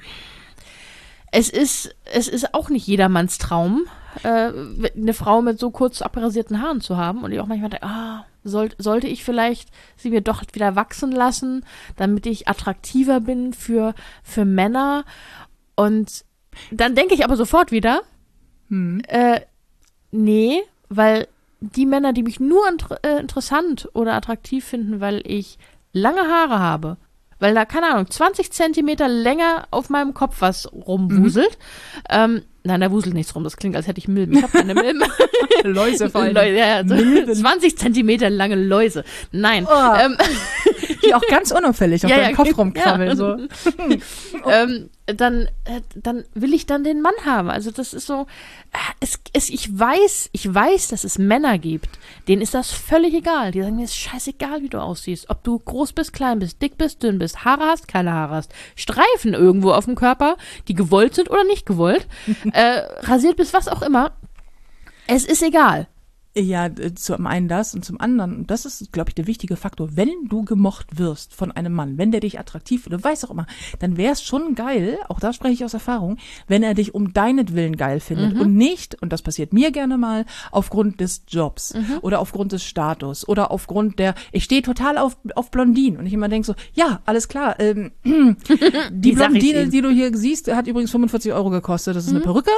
Es ist, es ist auch nicht jedermanns Traum, äh, eine Frau mit so kurz abrasierten Haaren zu haben. Und ich auch manchmal denke, ah, soll, sollte ich vielleicht sie mir doch wieder wachsen lassen, damit ich attraktiver bin für, für Männer. Und dann denke ich aber sofort wieder, hm. äh, nee, weil die Männer, die mich nur int- äh, interessant oder attraktiv finden, weil ich lange Haare habe, weil da, keine Ahnung, zwanzig Zentimeter länger auf meinem Kopf was rumwuselt. Mhm. Ähm, nein, da wuselt nichts rum. Das klingt, als hätte ich Milben. Ich habe keine Milben. Läuse fallen. Läuse, ja, so zwanzig Zentimeter lange Läuse. Nein. Oh. Ähm, die auch ganz unauffällig auf ja, deinem ja, Kopf rumkrabbeln. Ja. So. ähm, dann, äh, dann will ich dann den Mann haben. Also das ist so, äh, es, es, ich weiß, ich weiß, dass es Männer gibt, denen ist das völlig egal. Die sagen, mir ist scheißegal, wie du aussiehst. Ob du groß bist, klein bist, dick bist, dünn bist, Haare hast, keine Haare hast, Streifen irgendwo auf dem Körper, die gewollt sind oder nicht gewollt, äh, rasiert bist, was auch immer. Es ist egal. Ja, zum einen das und zum anderen, und das ist, glaube ich, der wichtige Faktor, wenn du gemocht wirst von einem Mann, wenn der dich attraktiv findet, weiß auch immer, dann wäre es schon geil, auch da spreche ich aus Erfahrung, wenn er dich um deinetwillen geil findet mhm. und nicht, und das passiert mir gerne mal, aufgrund des Jobs mhm. oder aufgrund des Status oder aufgrund der, ich stehe total auf, auf Blondinen und ich immer denke so, ja, alles klar, ähm, die Blondine, die du hier siehst, hat übrigens fünfundvierzig Euro gekostet, das ist mhm. eine Perücke.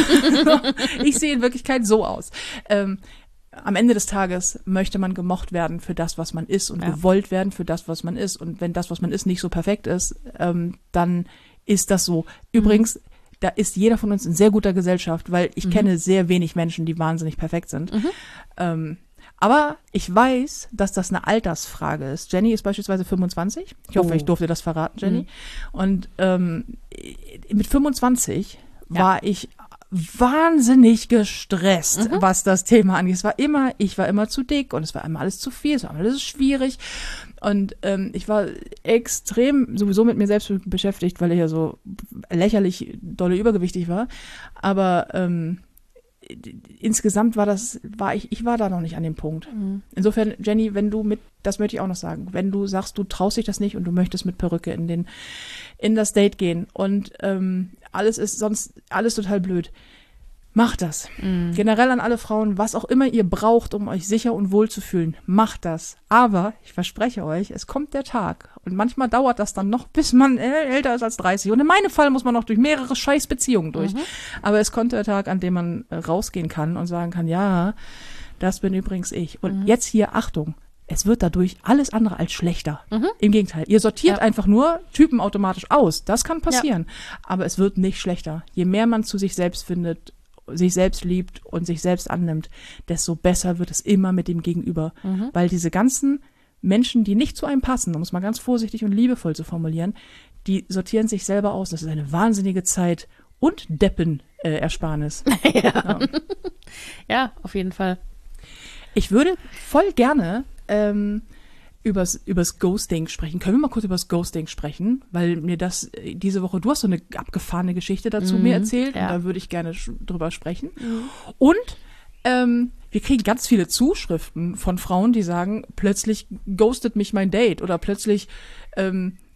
Ich sehe in Wirklichkeit so aus. Ähm, Am Ende des Tages möchte man gemocht werden für das, was man ist und ja. gewollt werden für das, was man ist. Und wenn das, was man ist, nicht so perfekt ist, ähm, dann ist das so. Übrigens, mhm. da ist jeder von uns in sehr guter Gesellschaft, weil ich mhm. kenne sehr wenig Menschen, die wahnsinnig perfekt sind. Mhm. Ähm, aber ich weiß, dass das eine Altersfrage ist. Jenny ist beispielsweise fünfundzwanzig. Ich hoffe, oh. ich durfte das verraten, Jenny. Mhm. Und ähm, mit fünfundzwanzig ja. war ich wahnsinnig gestresst, mhm. was das Thema angeht. Es war immer, ich war immer zu dick und es war immer alles zu viel, es war immer alles schwierig. Und ähm, ich war extrem sowieso mit mir selbst beschäftigt, weil ich ja so lächerlich dolle übergewichtig war. Aber ähm, insgesamt war das, war ich, ich war da noch nicht an dem Punkt. Mhm. Insofern, Jenny, wenn du mit, das möchte ich auch noch sagen, wenn du sagst, du traust dich das nicht und du möchtest mit Perücke in den, in das Date gehen und ähm, alles ist sonst, alles total blöd, macht das. Mhm. Generell an alle Frauen, was auch immer ihr braucht, um euch sicher und wohl zu fühlen, macht das. Aber, ich verspreche euch, es kommt der Tag und manchmal dauert das dann noch, bis man älter ist als dreißig. Und in meinem Fall muss man noch durch mehrere scheiß Beziehungen durch. Mhm. Aber es kommt der Tag, an dem man rausgehen kann und sagen kann, ja, das bin übrigens ich. Und mhm. jetzt hier, Achtung, es wird dadurch alles andere als schlechter. Mhm. Im Gegenteil, ihr sortiert ja. einfach nur Typen automatisch aus. Das kann passieren. Ja. Aber es wird nicht schlechter. Je mehr man zu sich selbst findet, sich selbst liebt und sich selbst annimmt, desto besser wird es immer mit dem Gegenüber. Mhm. Weil diese ganzen Menschen, die nicht zu einem passen, um es mal ganz vorsichtig und liebevoll zu formulieren, die sortieren sich selber aus. Das ist eine wahnsinnige Zeit und Deppen-Ersparnis. Äh, ja. Ja. Ja, auf jeden Fall. Ich würde voll gerne ähm, übers, übers Ghosting sprechen. Können wir mal kurz übers Ghosting sprechen? Weil mir das diese Woche, du hast so eine abgefahrene Geschichte dazu mhm, mir erzählt ja. und da würde ich gerne sch- drüber sprechen. Mhm. Und ähm, wir kriegen ganz viele Zuschriften von Frauen, die sagen, plötzlich ghostet mich mein Date oder plötzlich ähm,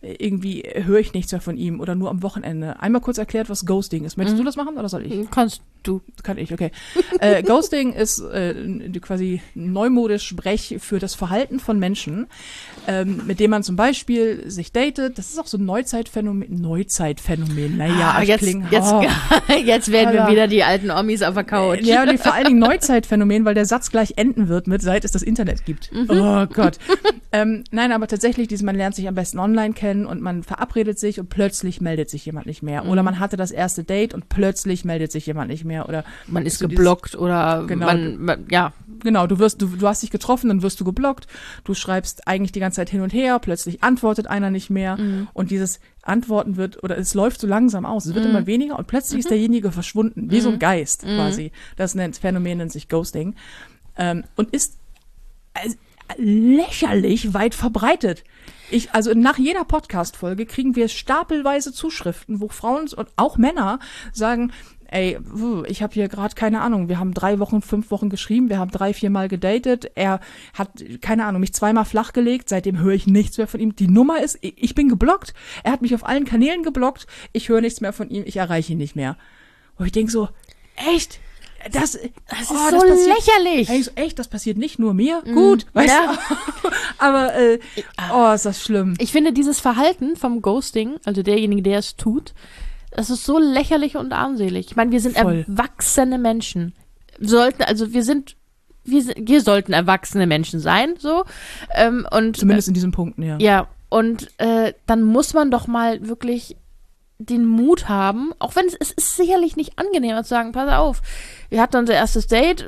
irgendwie höre ich nichts mehr von ihm oder nur am Wochenende. Einmal kurz erklärt, was Ghosting ist. Möchtest mhm. du das machen oder soll ich? Kannst du. Kann ich, okay. äh, Ghosting ist äh, quasi neumodisch Sprech für das Verhalten von Menschen, ähm, mit dem man zum Beispiel sich datet. Das ist auch so ein Neuzeitphänomen. Neuzeitphänomen, naja, ah, jetzt, klingen, jetzt, oh. jetzt werden wir wieder die alten Omis auf der Couch. Ja, und vor allen Dingen Neuzeitphänomen, weil der Satz gleich enden wird mit, seit es das Internet gibt. Mhm. Oh Gott. ähm, nein, aber tatsächlich, dieses, man lernt sich am besten online kennen und man verabredet sich und plötzlich meldet sich jemand nicht mehr. Mhm. Oder man hatte das erste Date und plötzlich meldet sich jemand nicht mehr. Oder man ist geblockt dieses, oder genau, man, man, ja. Genau, du wirst, du, du hast dich getroffen, dann wirst du geblockt. Du schreibst eigentlich die ganze Zeit hin und her, plötzlich antwortet einer nicht mehr. Mhm. Und dieses Antworten wird, oder es läuft so langsam aus. Es wird mhm. immer weniger und plötzlich mhm. ist derjenige verschwunden, wie mhm. so ein Geist mhm. quasi. Das nennt, Phänomen nennt sich Ghosting. Ähm, und ist äh, lächerlich weit verbreitet. Ich, also nach jeder Podcast-Folge kriegen wir stapelweise Zuschriften, wo Frauen und auch Männer sagen, ey, ich habe hier gerade keine Ahnung, wir haben drei Wochen, fünf Wochen geschrieben, wir haben drei, vier Mal gedatet, er hat, keine Ahnung, mich zweimal flachgelegt, seitdem höre ich nichts mehr von ihm. Die Nummer ist, ich bin geblockt, er hat mich auf allen Kanälen geblockt, ich höre nichts mehr von ihm, ich erreiche ihn nicht mehr. Und ich denke so, echt? Das, das ist oh, so das passiert, lächerlich. Ey, so, echt, das passiert nicht nur mir. Mm, Gut, weißt ja. du. Aber, äh, oh, ist das schlimm. Ich finde dieses Verhalten vom Ghosting, also derjenige, der es tut, das ist so lächerlich und armselig. Ich meine, wir sind Voll. erwachsene Menschen. Wir sollten, also wir sind, wir, wir sollten erwachsene Menschen sein, so. Ähm, und, Zumindest in diesen Punkten, ja. Ja, und äh, dann muss man doch mal wirklich den Mut haben, auch wenn es, es ist sicherlich nicht angenehmer zu sagen, pass auf, wir hatten unser erstes Date,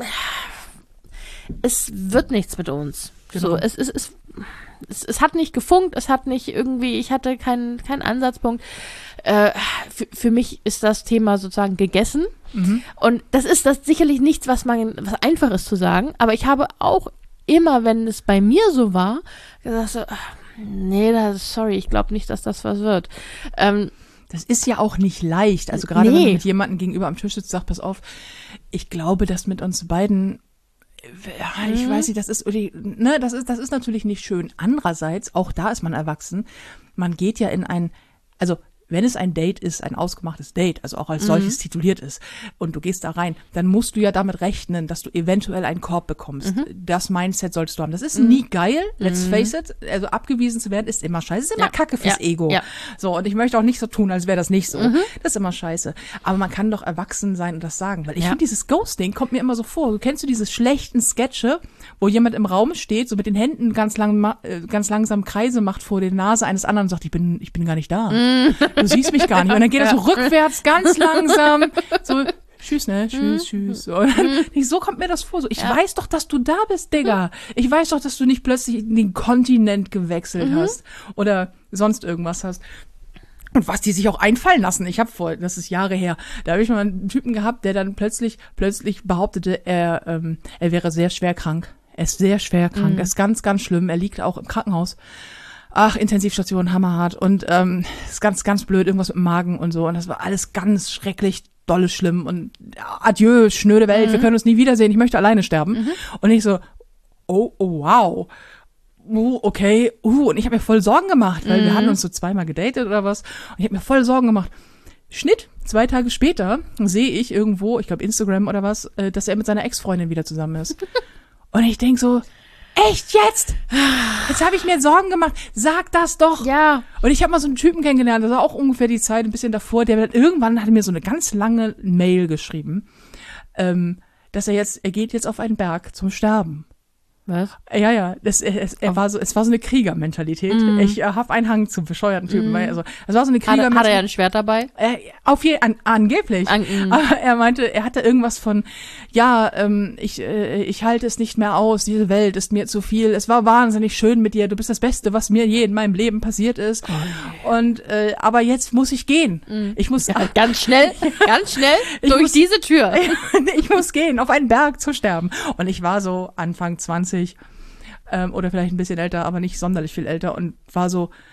es wird nichts mit uns. Genau. So, es, es, es, es, es hat nicht gefunkt, es hat nicht irgendwie, ich hatte keinen keinen Ansatzpunkt. Äh, für, für mich ist das Thema sozusagen gegessen. Mhm. Und das ist das sicherlich nichts, was man, was einfach ist zu sagen, aber ich habe auch immer, wenn es bei mir so war, gesagt so, nee, das, sorry, ich glaube nicht, dass das was wird. Ähm, Das ist ja auch nicht leicht. Also gerade nee. wenn du mit jemandem gegenüber am Tisch sitzt, sag, pass auf, ich glaube, dass mit uns beiden, ja, ich mhm. weiß nicht, das ist, ne, das ist, das ist natürlich nicht schön. Andererseits, auch da ist man erwachsen. Man geht ja in ein, also wenn es ein Date ist, ein ausgemachtes Date, also auch als solches mhm. tituliert ist, und du gehst da rein, dann musst du ja damit rechnen, dass du eventuell einen Korb bekommst. Mhm. Das Mindset solltest du haben. Das ist mhm. nie geil, let's mhm. face it. Also abgewiesen zu werden ist immer scheiße. Das ist immer ja. Kacke fürs ja. Ego. Ja. So, und ich möchte auch nicht so tun, als wäre das nicht so. Mhm. Das ist immer scheiße. Aber man kann doch erwachsen sein und das sagen. Weil ich ja. finde, dieses Ghosting kommt mir immer so vor. Du kennst du diese schlechten Sketche, wo jemand im Raum steht, so mit den Händen ganz, lang, ganz langsam Kreise macht vor der Nase eines anderen und sagt, ich bin, ich bin gar nicht da. Mhm. Du siehst mich gar nicht. Und dann geht er so rückwärts, ganz langsam, so, tschüss, ne, tschüss, tschüss. So, und dann, so kommt mir das vor. So, ich ja. weiß doch, dass du da bist, Digga. Ich weiß doch, dass du nicht plötzlich den Kontinent gewechselt mhm. hast oder sonst irgendwas hast. Und was die sich auch einfallen lassen. Ich habe vor, das ist Jahre her, da habe ich mal einen Typen gehabt, der dann plötzlich, plötzlich behauptete, er, ähm, er wäre sehr schwer krank. Er ist sehr schwer krank. Mhm. Er ist ganz, ganz schlimm. Er liegt auch im Krankenhaus. Ach, Intensivstation, hammerhart. Und ähm, ist ganz, ganz blöd, irgendwas mit dem Magen und so. Und das war alles ganz schrecklich, dolle schlimm. Und adieu, schnöde Welt, mhm. wir können uns nie wiedersehen, ich möchte alleine sterben. Mhm. Und ich so, oh, oh wow. Uh, okay, uh, und ich habe mir voll Sorgen gemacht, weil mhm. wir hatten uns so zweimal gedatet oder was. Und ich habe mir voll Sorgen gemacht. Schnitt, zwei Tage später sehe ich irgendwo, ich glaube Instagram oder was, äh, dass er mit seiner Ex-Freundin wieder zusammen ist. Und ich denk so, echt jetzt? Jetzt habe ich mir Sorgen gemacht. Sag das doch. Ja. Und ich habe mal so einen Typen kennengelernt, das war auch ungefähr die Zeit, ein bisschen davor, der dann irgendwann hat mir so eine ganz lange Mail geschrieben, ähm, dass er jetzt, er geht jetzt auf einen Berg zum Sterben. Was? Ja, ja, das, es, er war so, es war so eine Kriegermentalität. Mm. Ich äh, habe einen Hang zu bescheuerten Typen. Mm. Also, es war so eine Kriegermentalität. Hat, hat er ein Schwert dabei? Äh, auf je, an, angeblich. An, mm. Aber er meinte, er hatte irgendwas von, ja, ähm, ich, äh, ich halte es nicht mehr aus, diese Welt ist mir zu viel. Es war wahnsinnig schön mit dir, du bist das Beste, was mir je in meinem Leben passiert ist. Oh. Und, äh, aber jetzt muss ich gehen. Mm. Ich muss, ja, ganz schnell, ganz schnell durch muss, diese Tür. Ich muss gehen, auf einen Berg zu sterben. Und ich war so Anfang zwanzig. Ähm, oder vielleicht ein bisschen älter, aber nicht sonderlich viel älter und war so,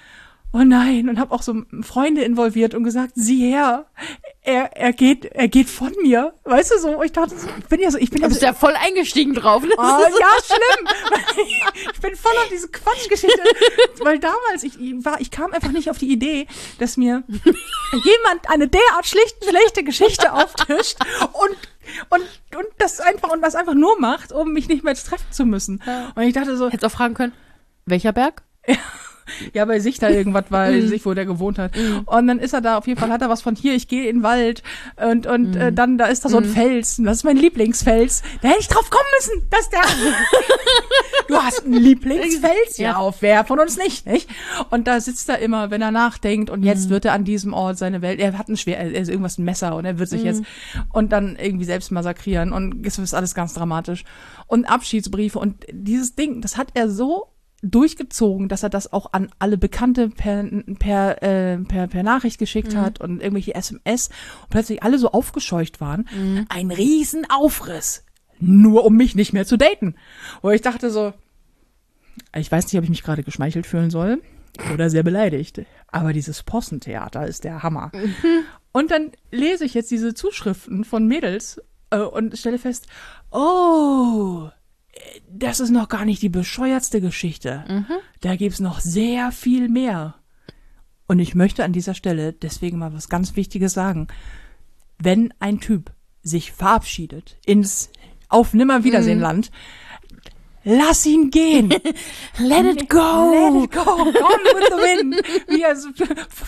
oh nein, und habe auch so Freunde involviert und gesagt, sieh her, er, er geht, er geht von mir, weißt du so, ich dachte, ich bin ja so, ich bin Du ja bist so, ja voll eingestiegen drauf, ne? oh ja, schlimm, ich bin voll auf diese Quatschgeschichte, weil damals, ich, ich war, ich kam einfach nicht auf die Idee, dass mir jemand eine derart schlicht, schlechte Geschichte auftischt und Und, und das einfach und das einfach nur macht, um mich nicht mehr treffen zu müssen. Ja. Und ich dachte so, Hättest auch fragen können, welcher Berg? ja, bei sich da irgendwas war, mm. sich, wo der gewohnt hat. Mm. Und dann ist er da, auf jeden Fall hat er was von hier, ich gehe in den Wald und, und mm. äh, dann, da ist da so ein mm. Fels, und das ist mein Lieblingsfels. Da hätte ich drauf kommen müssen, dass der, du hast einen Lieblingsfels? Ja, auf wer von uns nicht, nicht? Und da sitzt er immer, wenn er nachdenkt und jetzt mm. wird er an diesem Ort seine Welt, er hat ein schwer, er ist irgendwas ein Messer und er wird sich mm. jetzt und dann irgendwie selbst massakrieren und es ist alles ganz dramatisch. Und Abschiedsbriefe und dieses Ding, das hat er so durchgezogen, dass er das auch an alle Bekannte per per äh, per, per Nachricht geschickt mhm. hat und irgendwelche S M S und plötzlich alle so aufgescheucht waren. Mhm. Ein Riesenaufriss, nur um mich nicht mehr zu daten. Wo ich dachte so, ich weiß nicht, ob ich mich gerade geschmeichelt fühlen soll oder sehr beleidigt, aber dieses Possentheater ist der Hammer. Mhm. Und dann lese ich jetzt diese Zuschriften von Mädels äh, und stelle fest, oh, das ist noch gar nicht die bescheuertste Geschichte. Mhm. Da gibt's noch sehr viel mehr. Und ich möchte an dieser Stelle deswegen mal was ganz Wichtiges sagen. Wenn ein Typ sich verabschiedet ins Auf Nimmerwiedersehen-Land, lass ihn gehen. Let it go. Let it go. Gone with the wind. Wie er so,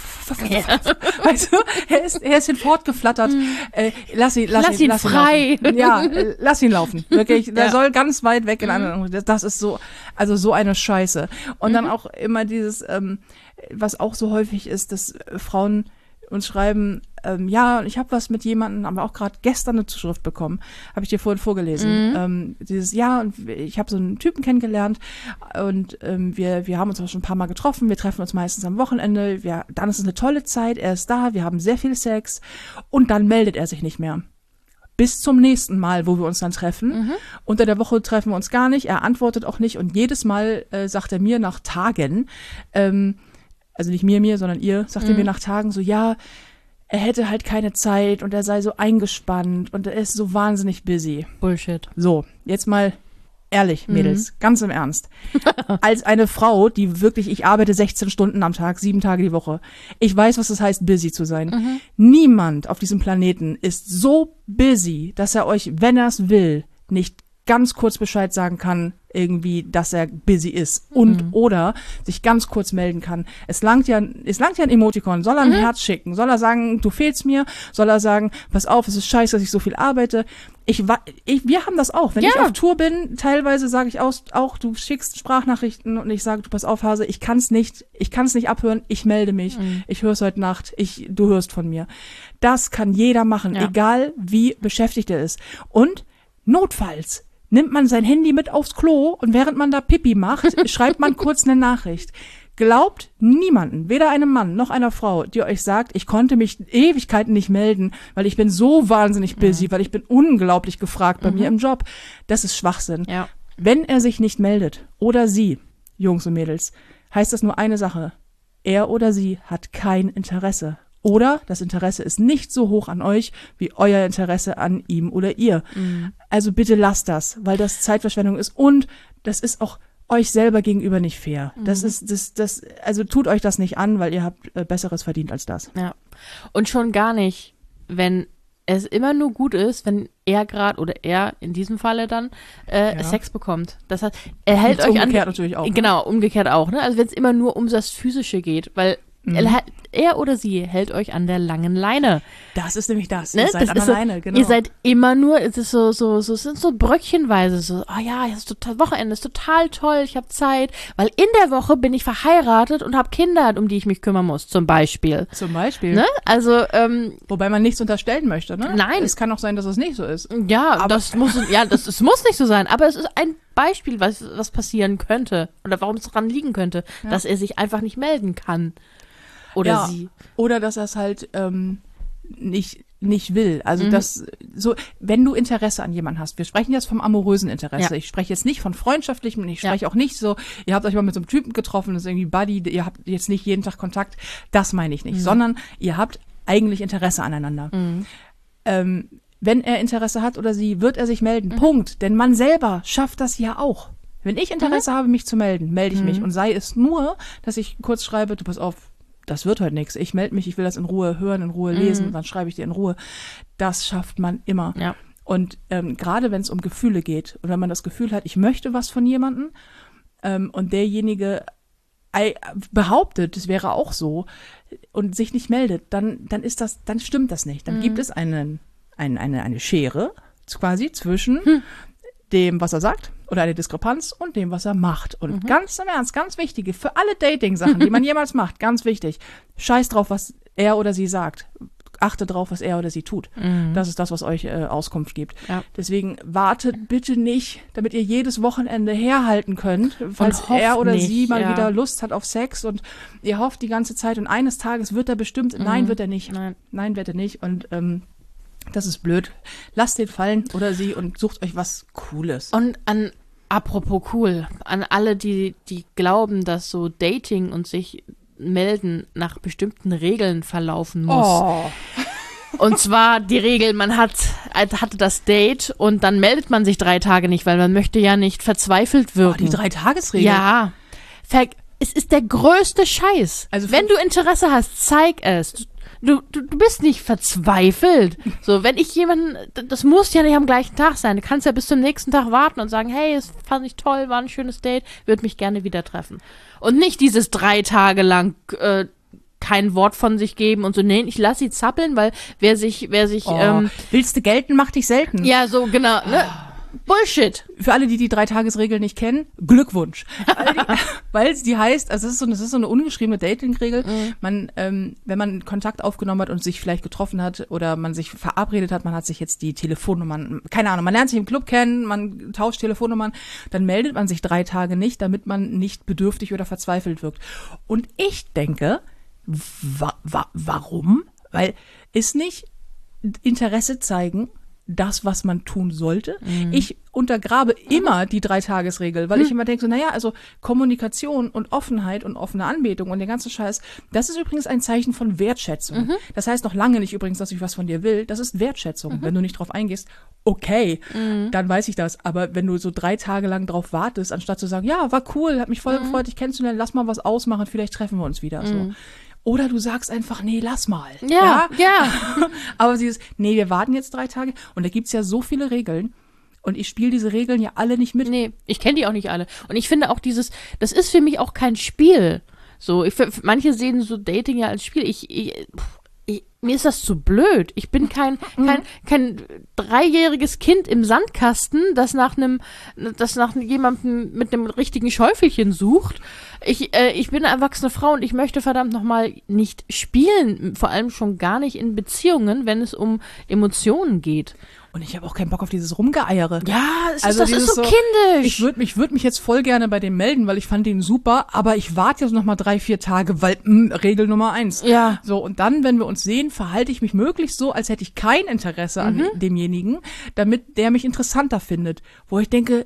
ja. Weißt du, er ist, er ist hinfortgeflattert. Mm. Äh, lass ihn, lass, lass ihn, ihn lass frei. Ihn ja, äh, lass ihn laufen. Wirklich, der ja. soll ganz weit weg in mm. eine, das, das ist so, also so eine Scheiße. Und mm. dann auch immer dieses, ähm, was auch so häufig ist, dass Frauen uns schreiben, ähm, ja, ich habe was mit jemandem, haben wir auch gerade gestern eine Zuschrift bekommen, habe ich dir vorhin vorgelesen. Mhm. Ähm, dieses, ja, und ich habe so einen Typen kennengelernt und ähm, wir wir haben uns auch schon ein paar Mal getroffen, wir treffen uns meistens am Wochenende, wir, dann ist es eine tolle Zeit, er ist da, wir haben sehr viel Sex und dann meldet er sich nicht mehr. Bis zum nächsten Mal, wo wir uns dann treffen. Mhm. Unter der Woche treffen wir uns gar nicht, er antwortet auch nicht und jedes Mal äh, sagt er mir nach Tagen, ähm, also nicht mir, mir, sondern ihr, sagt er mhm. mir nach Tagen so, ja, er hätte halt keine Zeit und er sei so eingespannt und er ist so wahnsinnig busy. Bullshit. So, jetzt mal ehrlich, Mädels, mhm. ganz im Ernst. Als eine Frau, die wirklich, ich arbeite sechzehn Stunden am Tag, sieben Tage die Woche. Ich weiß, was es heißt, busy zu sein. Mhm. Niemand auf diesem Planeten ist so busy, dass er euch, wenn er es will, nicht ganz kurz Bescheid sagen kann, irgendwie, dass er busy ist und mhm. oder sich ganz kurz melden kann. Es langt ja, es langt ja ein Emoticon. Soll er ein mhm. Herz schicken? Soll er sagen, du fehlst mir? Soll er sagen, pass auf, es ist scheiße, dass ich so viel arbeite? Ich, ich wir haben das auch. Wenn ja. ich auf Tour bin, teilweise sage ich auch, auch, du schickst Sprachnachrichten und ich sage, du pass auf, Hase, ich kann's nicht, ich kann's nicht abhören, ich melde mich, mhm. ich hör's heute Nacht, ich, du hörst von mir. Das kann jeder machen, ja. egal wie beschäftigt er ist. Und notfalls nimmt man sein Handy mit aufs Klo und während man da Pipi macht, schreibt man kurz eine Nachricht. Glaubt niemanden, weder einem Mann noch einer Frau, die euch sagt, ich konnte mich Ewigkeiten nicht melden, weil ich bin so wahnsinnig busy, mhm. weil ich bin unglaublich gefragt bei mhm. mir im Job. Das ist Schwachsinn. Ja. Wenn er sich nicht meldet oder sie, Jungs und Mädels, heißt das nur eine Sache. Er oder sie hat kein Interesse. Oder das Interesse ist nicht so hoch an euch, wie euer Interesse an ihm oder ihr. Mhm. Also bitte lasst das, weil das Zeitverschwendung ist und das ist auch euch selber gegenüber nicht fair. Mhm. Das ist, das, das, also tut euch das nicht an, weil ihr habt äh, Besseres verdient als das. Ja. Und schon gar nicht, wenn es immer nur gut ist, wenn er gerade oder er in diesem Falle dann äh, ja. Sex bekommt. Das heißt, er hält euch an. Umgekehrt natürlich auch. Genau, umgekehrt auch. Ne? Also wenn es immer nur um das Physische geht, weil mhm. er, er oder sie hält euch an der langen Leine. Das ist nämlich das. Ne? Ihr seid das an der so, Leine, genau. Ihr seid immer nur, es ist so, so, so, es sind so bröckchenweise, so, ah oh ja, es ist total, Wochenende ist total toll, ich habe Zeit, weil in der Woche bin ich verheiratet und habe Kinder, um die ich mich kümmern muss, zum Beispiel. Zum Beispiel. Ne? Also, ähm, wobei man nichts unterstellen möchte, ne? Nein. Es kann auch sein, dass es nicht so ist. Ja, aber das muss, ja, das, es muss nicht so sein, aber es ist ein Beispiel, was, was passieren könnte oder warum es daran liegen könnte, ja. dass er sich einfach nicht melden kann. Oder ja, sie. Oder dass er es halt ähm, nicht nicht will. Also Mhm. das so, wenn du Interesse an jemanden hast, wir sprechen jetzt vom amorösen Interesse. Ja. Ich spreche jetzt nicht von freundschaftlichem, ich Ja. spreche auch nicht so, ihr habt euch mal mit so einem Typen getroffen, das ist irgendwie Buddy, ihr habt jetzt nicht jeden Tag Kontakt. Das meine ich nicht, Mhm. sondern ihr habt eigentlich Interesse aneinander. Mhm. Ähm, wenn er Interesse hat oder sie, wird er sich melden. Mhm. Punkt. Denn man selber schafft das ja auch. Wenn ich Interesse habe, mich zu melden, melde ich Mhm. mich. Und sei es nur, dass ich kurz schreibe, du pass auf, das wird heute nichts. Ich melde mich, ich will das in Ruhe hören, in Ruhe lesen, Mhm. dann schreibe ich dir in Ruhe. Das schafft man immer. Ja. Und ähm, gerade wenn es um Gefühle geht und wenn man das Gefühl hat, ich möchte was von jemandem ähm, und derjenige ei- behauptet, es wäre auch so und sich nicht meldet, dann, dann ist das, dann stimmt das nicht. Dann Mhm. gibt es einen, ein, eine, eine Schere quasi zwischen Hm. dem, was er sagt, oder eine Diskrepanz und dem, was er macht. Und Mhm. ganz im Ernst, ganz wichtig, für alle Dating-Sachen, die man jemals macht, ganz wichtig, scheiß drauf, was er oder sie sagt. Achte drauf, was er oder sie tut. Mhm. Das ist das, was euch äh, Auskunft gibt. Ja. Deswegen wartet bitte nicht, damit ihr jedes Wochenende herhalten könnt, falls hofft er oder nicht, sie mal ja. wieder Lust hat auf Sex und ihr hofft die ganze Zeit und eines Tages wird er bestimmt, nein, wird er nicht. Nein. Nein, wird er nicht. Und ähm, das ist blöd. Lasst den fallen oder sie und sucht euch was Cooles. Und an, apropos cool, an alle, die, die glauben, dass so Dating und sich melden nach bestimmten Regeln verlaufen muss. Oh. Und zwar die Regel, man hat, hatte das Date und dann meldet man sich drei Tage nicht, weil man möchte ja nicht verzweifelt Oh, wirken. die Drei-Tages-Regel. Ja. Ver es ist der größte Scheiß. Also wenn du Interesse hast, zeig es. Du, du, du bist nicht verzweifelt. So, wenn ich jemanden, das muss ja nicht am gleichen Tag sein. Du kannst ja bis zum nächsten Tag warten und sagen, hey, es fand ich toll, war ein schönes Date, würde mich gerne wieder treffen. Und nicht dieses drei Tage lang äh, kein Wort von sich geben und so, nee, ich lass sie zappeln, weil wer sich, wer sich, Oh, ähm, willst du gelten, mach dich selten. ja, so, genau, ne? Bullshit. Für alle, die die Drei-Tages-Regel nicht kennen, Glückwunsch. Weil die, weil die heißt, also es ist so, das ist so eine ungeschriebene Dating-Regel. Mhm. Man, ähm, wenn man Kontakt aufgenommen hat und sich vielleicht getroffen hat oder man sich verabredet hat, man hat sich jetzt die Telefonnummern, keine Ahnung, man lernt sich im Club kennen, man tauscht Telefonnummern, dann meldet man sich drei Tage nicht, damit man nicht bedürftig oder verzweifelt wirkt. Und ich denke, wa wa warum? Weil ist nicht Interesse zeigen das, was man tun sollte. Mhm. Ich untergrabe immer die Drei-Tages-Regel, weil Mhm. ich immer denke, so, naja, also Kommunikation und Offenheit und offene Anbetung und der ganze Scheiß, das ist übrigens ein Zeichen von Wertschätzung. Mhm. Das heißt noch lange nicht übrigens, dass ich was von dir will. Das ist Wertschätzung. Mhm. Wenn du nicht drauf eingehst, okay, Mhm. dann weiß ich das. Aber wenn du so drei Tage lang drauf wartest, anstatt zu sagen, ja, war cool, hat mich voll Mhm. gefreut, dich kennenzulernen, lass mal was ausmachen, vielleicht treffen wir uns wieder. So. Mhm. Oder du sagst einfach, nee, lass mal. Ja, ja. Aber dieses, nee, wir warten jetzt drei Tage. Und da gibt's ja so viele Regeln. Und ich spiele diese Regeln ja alle nicht mit. Nee, ich kenne die auch nicht alle. Und ich finde auch dieses, das ist für mich auch kein Spiel. So, ich, manche sehen so Dating ja als Spiel. Ich, ich, ich, mir ist das zu blöd. Ich bin kein, kein, kein dreijähriges Kind im Sandkasten, das nach einem, das nach jemandem mit einem richtigen Schäufelchen sucht. Ich, äh, ich bin eine erwachsene Frau und ich möchte verdammt nochmal nicht spielen, vor allem schon gar nicht in Beziehungen, wenn es um Emotionen geht. Und ich habe auch keinen Bock auf dieses Rumgeeiere. Ja, es Also ist, das ist dieses so so, kindisch. Ich würde mich, würd mich jetzt voll gerne bei dem melden, weil ich fand den super, aber ich warte jetzt noch mal drei, vier Tage, weil mh, Regel Nummer eins. Ja. So, und dann, wenn wir uns sehen, verhalte ich mich möglichst so, als hätte ich kein Interesse an Mhm. demjenigen, damit der mich interessanter findet. Wo ich denke,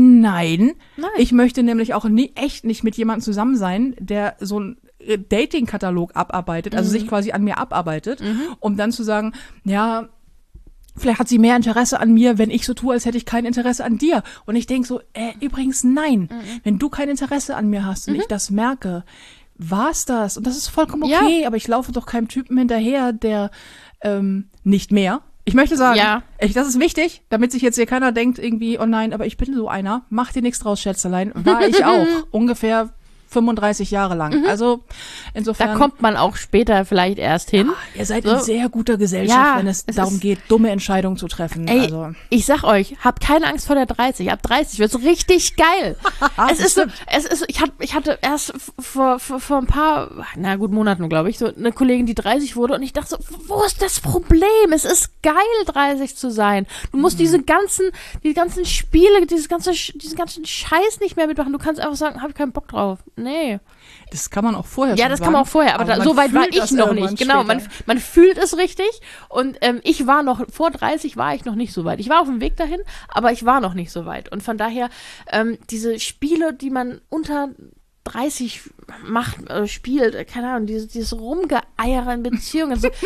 nein, Nein. ich möchte nämlich auch nie, echt nicht mit jemandem zusammen sein, der so ein Dating-Katalog abarbeitet, also Mhm. sich quasi an mir abarbeitet, um dann zu sagen, ja, vielleicht hat sie mehr Interesse an mir, wenn ich so tue, als hätte ich kein Interesse an dir. Und ich denke so, äh, übrigens nein, Mhm. wenn du kein Interesse an mir hast und ich das merke, war's das. Und das ist vollkommen Ja. okay, aber ich laufe doch keinem Typen hinterher, der ähm, nicht mehr. Ich möchte sagen, Ja. ich, das ist wichtig, damit sich jetzt hier keiner denkt irgendwie, oh nein, aber ich bin so einer, mach dir nichts draus, Schätzelein. War ich auch, ungefähr fünfunddreißig Jahre lang. Also insofern. Da kommt man auch später vielleicht erst hin. Ihr seid So. in sehr guter Gesellschaft, Ja, wenn es, es darum ist- geht, dumme Entscheidungen zu treffen. Ey, also. ich sag euch, habt keine Angst vor der dreißig. Ab dreißig wird's richtig geil. es ist so, es ist, ich hatte, ich hatte erst vor, vor, vor ein paar, na gut, Monaten, glaube ich, so eine Kollegin, die dreißig wurde und ich dachte so, wo ist das Problem? Es ist geil, dreißig zu sein. Du musst Mhm. diese ganzen, die ganzen Spiele, dieses ganze, diesen ganzen Scheiß nicht mehr mitmachen. Du kannst einfach sagen, hab ich keinen Bock drauf. nee. Das kann man auch vorher Ja, schon das sagen, kann man auch vorher, aber, aber da, so weit war ich noch nicht. Genau, man, man fühlt es richtig und ähm, ich war noch, vor dreißig war ich noch nicht so weit. Ich war auf dem Weg dahin, aber ich war noch nicht so weit. Und von daher, ähm, diese Spiele, die man unter dreißig macht, äh, spielt, äh, keine Ahnung, dieses, dieses Rumgeeiere in Beziehungen, so,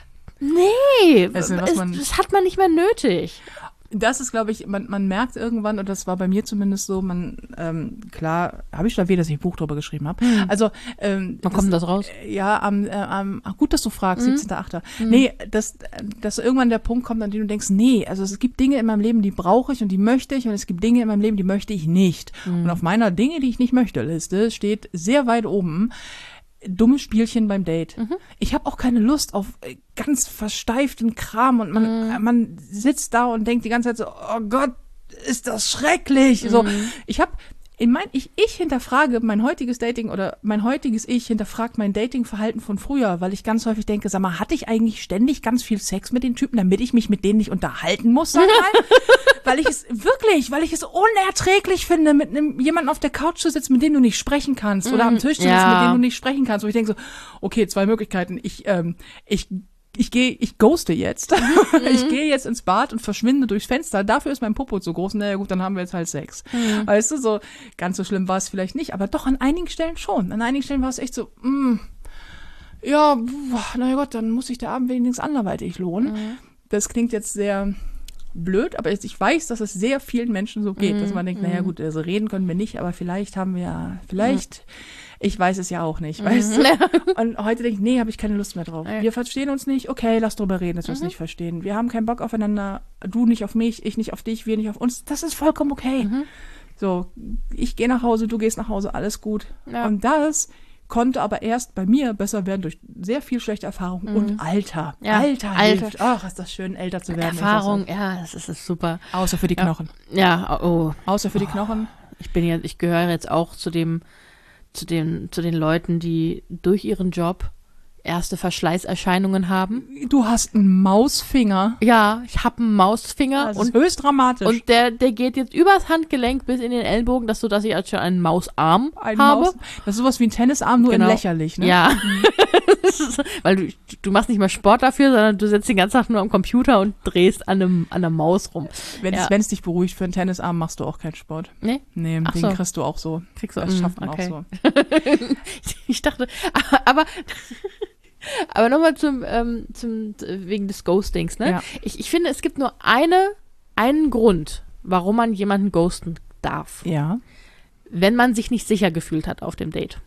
nee, also, es, das hat man nicht mehr nötig. Das ist, glaube ich, man, man merkt irgendwann, und das war bei mir zumindest so, man, ähm, klar, habe ich schon erwähnt, dass ich ein Buch drüber geschrieben habe. Mhm. Also, ähm, wann kommt das raus? Ja, am, äh, am, ach, gut, dass du fragst, mhm. siebzehnter achter Mhm. Nee, dass, dass irgendwann der Punkt kommt, an dem du denkst, nee, also es gibt Dinge in meinem Leben, die brauche ich und die möchte ich, und es gibt Dinge in meinem Leben, die möchte ich nicht. Mhm. Und auf meiner Dinge, die ich nicht möchte, Liste steht sehr weit oben dummes Spielchen beim Date. Mhm. Ich habe auch keine Lust auf ganz versteiften Kram und man, mhm. man sitzt da und denkt die ganze Zeit so, oh Gott, ist das schrecklich. Mhm. So, ich habe in mein, ich, ich hinterfrage mein heutiges Dating oder mein heutiges Ich hinterfragt mein Datingverhalten von früher, weil ich ganz häufig denke, sag mal, hatte ich eigentlich ständig ganz viel Sex mit den Typen, damit ich mich mit denen nicht unterhalten muss, sag mal? Weil ich es wirklich, weil ich es unerträglich finde, mit einem jemanden auf der Couch zu sitzen, mit dem du nicht sprechen kannst, oder am Tisch zu sitzen, ja. mit dem du nicht sprechen kannst. Und ich denke so, okay, zwei Möglichkeiten. Ich, ähm, ich Ich gehe, ich ghoste jetzt. Mhm. Ich gehe jetzt ins Bad und verschwinde durchs Fenster. Dafür ist mein Popo zu groß. Naja gut, dann haben wir jetzt halt Sex. Mhm. Weißt du, so ganz so schlimm war es vielleicht nicht, aber doch an einigen Stellen schon. An einigen Stellen war es echt so, mh, ja, naja Gott, dann muss sich der Abend wenigstens anderweitig lohnen. Mhm. Das klingt jetzt sehr blöd, aber ich weiß, dass es sehr vielen Menschen so geht, mhm. dass man denkt, naja gut, also reden können wir nicht, aber vielleicht haben wir ja, vielleicht... Mhm. Ich weiß es ja auch nicht, mhm. weißt du? Und heute denke ich, nee, habe ich keine Lust mehr drauf. Ja. Wir verstehen uns nicht, okay, lass drüber reden, dass wir uns mhm. nicht verstehen. Wir haben keinen Bock aufeinander, du nicht auf mich, ich nicht auf dich, wir nicht auf uns. Das ist vollkommen okay. Mhm. So, ich gehe nach Hause, du gehst nach Hause, alles gut. Ja. Und das konnte aber erst bei mir besser werden durch sehr viel schlechte Erfahrung mhm. und Alter. Ja. Alter, Alter. hilft. Ach, ist das schön, älter zu werden. Erfahrung, ja, das ist, das ist super. Außer für die Knochen. Ja, oh. Außer für oh. die Knochen. Ich bin ja, ich gehöre jetzt auch zu dem zu den, zu den Leuten, die durch ihren Job erste Verschleißerscheinungen haben. Du hast einen Mausfinger. Ja, ich habe einen Mausfinger. Das ist und, höchst dramatisch. Und der, der geht jetzt übers Handgelenk bis in den Ellbogen, dass so, dass ich jetzt schon einen Mausarm ein habe. Maus, das ist sowas wie ein Tennisarm, nur genau. in lächerlich, ne? Ja. Weil du, du machst nicht mal Sport dafür, sondern du sitzt den ganzen Tag nur am Computer und drehst an, einem, an einer Maus rum. Wenn ja. es dich beruhigt, für einen Tennisarm machst du auch keinen Sport. Nee? Nee, Ach den so. kriegst du auch so. Kriegst du, das schafft man okay. auch so. Ich dachte, aber... Aber nochmal zum, ähm, zum, wegen des Ghostings, ne? Ja. Ich, ich finde, es gibt nur eine, einen Grund, warum man jemanden ghosten darf. Ja. Wenn man sich nicht sicher gefühlt hat auf dem Date.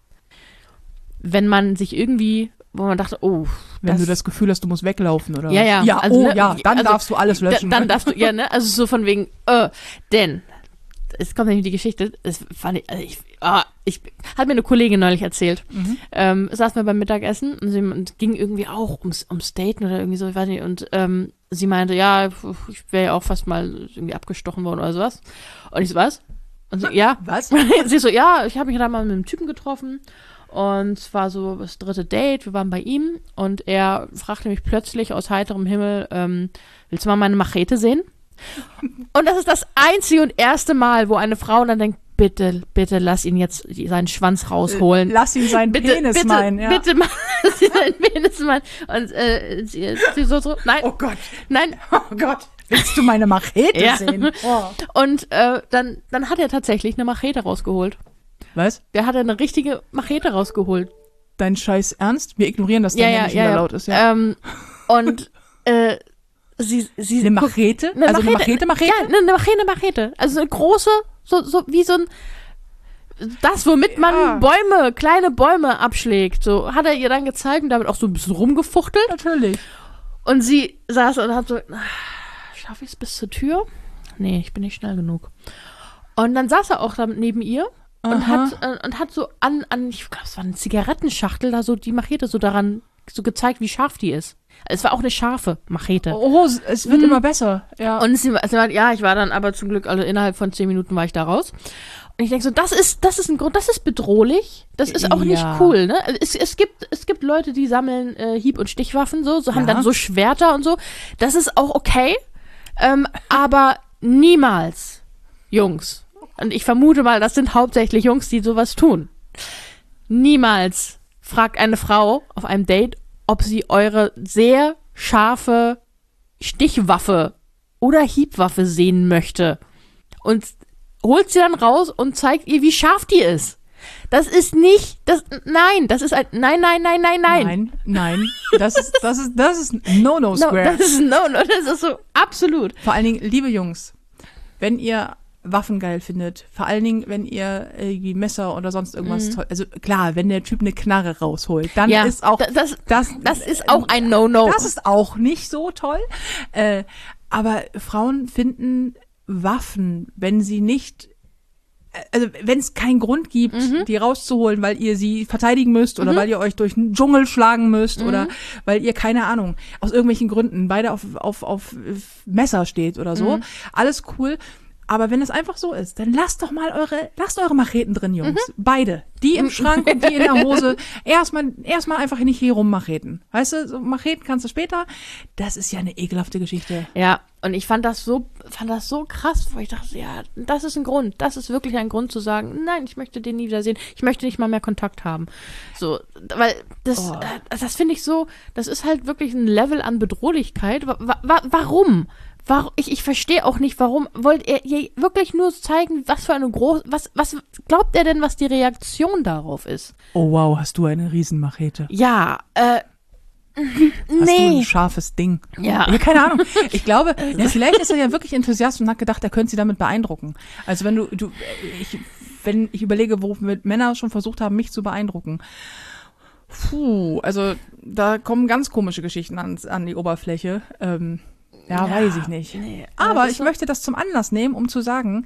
Wenn man sich irgendwie, wo man dachte, oh. Wenn du das Gefühl hast, du musst weglaufen, oder? Ja, ja. Ja, also, oh, ne, ja, dann also, darfst du alles löschen. Da, dann darfst du, ja, ne? Also so von wegen, äh, denn, es kommt nämlich die Geschichte, das fand ich, also ich, ah, ich, hat mir eine Kollegin neulich erzählt, mhm. ähm, saßen wir beim Mittagessen und sie und ging irgendwie auch ums, ums Daten oder irgendwie so, ich weiß nicht, und ähm, sie meinte, ja, ich wäre ja auch fast mal irgendwie abgestochen worden oder sowas. Und ich so, was? Und sie, ja. Was? Sie so, ja, ich habe mich da mal mit einem Typen getroffen und es war so das dritte Date, wir waren bei ihm und er fragte mich plötzlich aus heiterem Himmel, ähm, willst du mal meine Machete sehen? Und das ist das einzige und erste Mal, wo eine Frau dann denkt, bitte, bitte lass ihn jetzt seinen Schwanz rausholen. Lass ihn seinen bitte, Penis bitte, meinen, ja. Bitte, lass ihn seinen Penis meinen. Und äh, sie, sie so, so, nein. Oh Gott. Nein. Oh Gott. Willst du meine Machete ja. sehen? Oh. Und äh, dann, dann hat er tatsächlich eine Machete rausgeholt. Was? Der hat eine richtige Machete rausgeholt. Dein Scheiß Ernst? Wir ignorieren, dass ja, der ja, nicht ja, mehr ja. laut ist, ja. Ähm, und äh, Sie, sie, eine Machete? Eine also Machete, eine Machete, Machete? Ja, eine, eine Machete, Machete. Also eine große, so, so wie so ein, das, womit man ja. Bäume, kleine Bäume abschlägt. So hat er ihr dann gezeigt und damit auch so ein bisschen rumgefuchtelt. Natürlich. Und sie saß und hat so, schaffe ich es bis zur Tür? Nee, ich bin nicht schnell genug. Und dann saß er auch da neben ihr und hat, äh, und hat so an, an ich glaube, es war eine Zigarettenschachtel, da so die Machete so daran so gezeigt, wie scharf die ist. Es war auch eine scharfe Machete. Oh, es wird mhm. immer besser. Ja. Und sie, sie war, ja, ich war dann aber zum Glück, also innerhalb von zehn Minuten war ich da raus. Und ich denke so, das ist, das ist ein Grund, das ist bedrohlich. Das ist auch ja. nicht cool, ne? Es, es gibt, es gibt Leute, die sammeln äh, Hieb- und Stichwaffen, so, so haben ja. dann so Schwerter und so. Das ist auch okay. Ähm, aber niemals Jungs. Und ich vermute mal, das sind hauptsächlich Jungs, die sowas tun. Niemals fragt eine Frau auf einem Date, ob sie eure sehr scharfe Stichwaffe oder Hiebwaffe sehen möchte. Und holt sie dann raus und zeigt ihr, wie scharf die ist. Das ist nicht, das, nein, das ist ein, nein, nein, nein, nein, nein. Nein, nein, das ist, das ist, das ist No-No-Square. No, das ist No-No, das ist so, absolut. Vor allen Dingen, liebe Jungs, wenn ihr Waffen geil findet, vor allen Dingen, wenn ihr irgendwie Messer oder sonst irgendwas Mhm. toll, also klar, wenn der Typ eine Knarre rausholt, dann Ja, ist auch, das- das- das, Das ist auch ein No-No. das ist auch nicht so toll, äh, aber Frauen finden Waffen, wenn sie nicht, also wenn es keinen Grund gibt, Mhm. die rauszuholen, weil ihr sie verteidigen müsst oder weil ihr euch durch den Dschungel schlagen müsst Mhm. oder weil ihr, keine Ahnung, aus irgendwelchen Gründen beide auf, auf, auf Messer steht oder so. Mhm. Alles cool. Aber wenn es einfach so ist, dann lasst doch mal eure, lasst eure Macheten drin, Jungs. Mhm. Beide. Die im Schrank und die in der Hose. Erstmal, erstmal einfach nicht hier rum Macheten. Weißt du, so Macheten kannst du später. Das ist ja eine ekelhafte Geschichte. Ja, und ich fand das so, fand das so krass, weil ich dachte, ja, das ist ein Grund. Das ist wirklich ein Grund zu sagen, nein, ich möchte den nie wiedersehen. Ich möchte nicht mal mehr Kontakt haben. So, weil das, Oh. äh, das finde ich so, das ist halt wirklich ein Level an Bedrohlichkeit. Wa wa warum? Warum? Ich, ich verstehe auch nicht, warum wollt ihr, ihr wirklich nur zeigen, was für eine große, was, was glaubt er denn, was die Reaktion darauf ist? Oh wow, hast du eine Riesenmachete. Ja, äh, Hast du ein nee. scharfes Ding? Ja. Ja, keine Ahnung. Ich glaube, ja, vielleicht ist er ja wirklich Enthusiast und hat gedacht, er könnte sie damit beeindrucken. Also wenn du, du, ich, wenn ich überlege, womit Männer schon versucht haben, mich zu beeindrucken. Puh, also da kommen ganz komische Geschichten an, an die Oberfläche. Ähm, ja, Ja, weiß ich nicht. nee, Aber das ist ich so- möchte das zum Anlass nehmen, um zu sagen,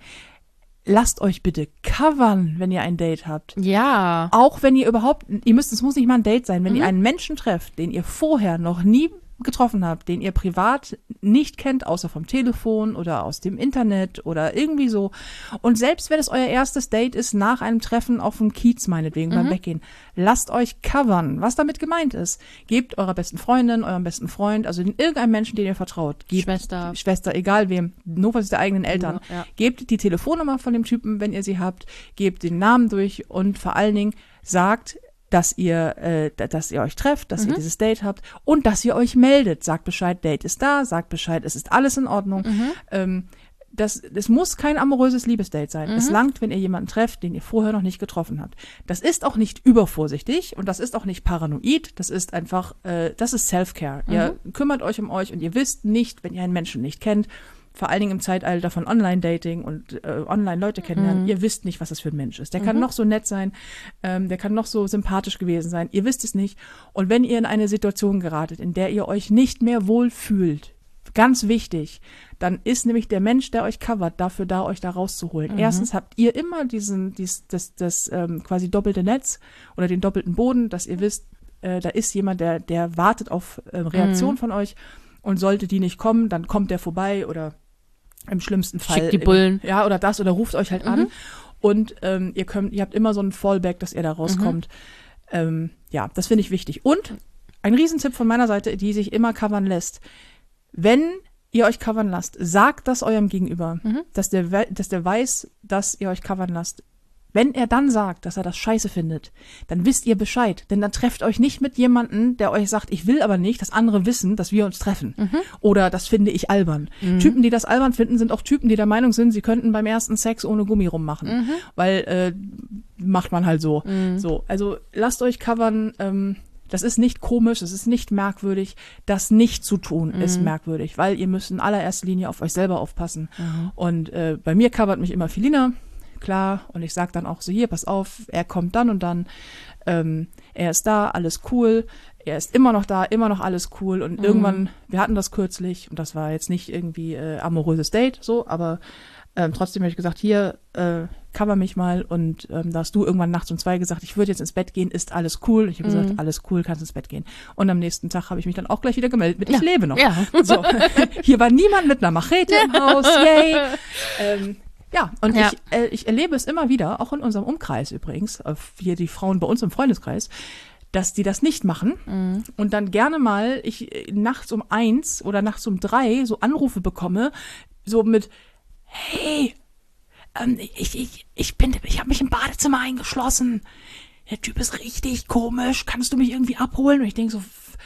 lasst euch bitte covern, wenn ihr ein Date habt. Ja. Auch wenn ihr überhaupt, ihr müsst, es muss nicht mal ein Date sein, wenn Mhm. ihr einen Menschen trefft, den ihr vorher noch nie getroffen habt, den ihr privat nicht kennt, außer vom Telefon oder aus dem Internet oder irgendwie so. Und selbst wenn es euer erstes Date ist, nach einem Treffen auf dem Kiez meinetwegen beim Weggehen, lasst euch covern, was damit gemeint ist. Gebt eurer besten Freundin, eurem besten Freund, also irgendeinem Menschen, den ihr vertraut. Gebt, Schwester. Schwester, egal wem, notfalls der eigenen Eltern. Ja. Gebt die Telefonnummer von dem Typen, wenn ihr sie habt, gebt den Namen durch und vor allen Dingen sagt, dass ihr, äh, d- dass ihr euch trefft, dass ihr dieses Date habt und dass ihr euch meldet. Sagt Bescheid, Date ist da, sagt Bescheid, es ist alles in Ordnung. Ähm, das, es muss kein amoröses Liebesdate sein. Es langt, wenn ihr jemanden trefft, den ihr vorher noch nicht getroffen habt. Das ist auch nicht übervorsichtig und das ist auch nicht paranoid. Das ist einfach, äh, das ist Self-Care. Ihr kümmert euch um euch und ihr wisst nicht, wenn ihr einen Menschen nicht kennt, vor allen Dingen im Zeitalter von Online-Dating und äh, Online-Leute kennenlernen, Mhm. ihr wisst nicht, was das für ein Mensch ist. Der kann noch so nett sein, ähm, der kann noch so sympathisch gewesen sein, ihr wisst es nicht. Und wenn ihr in eine Situation geratet, in der ihr euch nicht mehr wohlfühlt, ganz wichtig, dann ist nämlich der Mensch, der euch covert, dafür da, euch da rauszuholen. Mhm. Erstens habt ihr immer diesen, dies, das, das ähm, quasi doppelte Netz oder den doppelten Boden, dass ihr wisst, äh, da ist jemand, der, der wartet auf äh, Reaktion Mhm. von euch und sollte die nicht kommen, dann kommt der vorbei oder im schlimmsten Fall. Schickt die Bullen. Ja, oder das, oder ruft euch halt Mhm. an. Und ähm, ihr könnt, ihr habt immer so ein Fallback, dass ihr da rauskommt. Mhm. Ähm, ja, das finde ich wichtig. Und ein Riesentipp von meiner Seite, die sich immer covern lässt. Wenn ihr euch covern lasst, sagt das eurem Gegenüber, Mhm. dass der, we- dass der weiß, dass ihr euch covern lasst. Wenn er dann sagt, dass er das scheiße findet, dann wisst ihr Bescheid. Denn dann trefft euch nicht mit jemandem, der euch sagt, ich will aber nicht, dass andere wissen, dass wir uns treffen. Oder das finde ich albern. Typen, die das albern finden, sind auch Typen, die der Meinung sind, sie könnten beim ersten Sex ohne Gummi rummachen. Weil äh, macht man halt so. So, also lasst euch covern. Ähm, das ist nicht komisch, es ist nicht merkwürdig. Das nicht zu tun ist merkwürdig, weil ihr müsst in allererster Linie auf euch selber aufpassen. Und äh, bei mir covert mich immer Filina. Klar, und ich sag dann auch so, hier, pass auf, er kommt dann und dann, ähm, er ist da, alles cool, er ist immer noch da, immer noch alles cool und irgendwann, wir hatten das kürzlich und das war jetzt nicht irgendwie äh, amoröses Date, so, aber ähm, trotzdem habe ich gesagt, hier, äh, cover mich mal und ähm, da hast du irgendwann nachts um zwei gesagt, ich würde jetzt ins Bett gehen, ist alles cool? Ich habe gesagt, alles cool, kannst ins Bett gehen. Und am nächsten Tag habe ich mich dann auch gleich wieder gemeldet mit, ich lebe noch. Ja. So, hier war niemand mit einer Machete im Haus, yay. Ähm, ja, und Ja. Ich, äh, ich erlebe es immer wieder, auch in unserem Umkreis übrigens, äh, hier die Frauen bei uns im Freundeskreis, dass die das nicht machen Mhm. und dann gerne mal ich äh, nachts um eins oder nachts um drei so Anrufe bekomme, so mit, hey, ähm, ich, ich, ich bin, ich habe mich im Badezimmer eingeschlossen. Der Typ ist richtig komisch. Kannst du mich irgendwie abholen? Und ich denke so,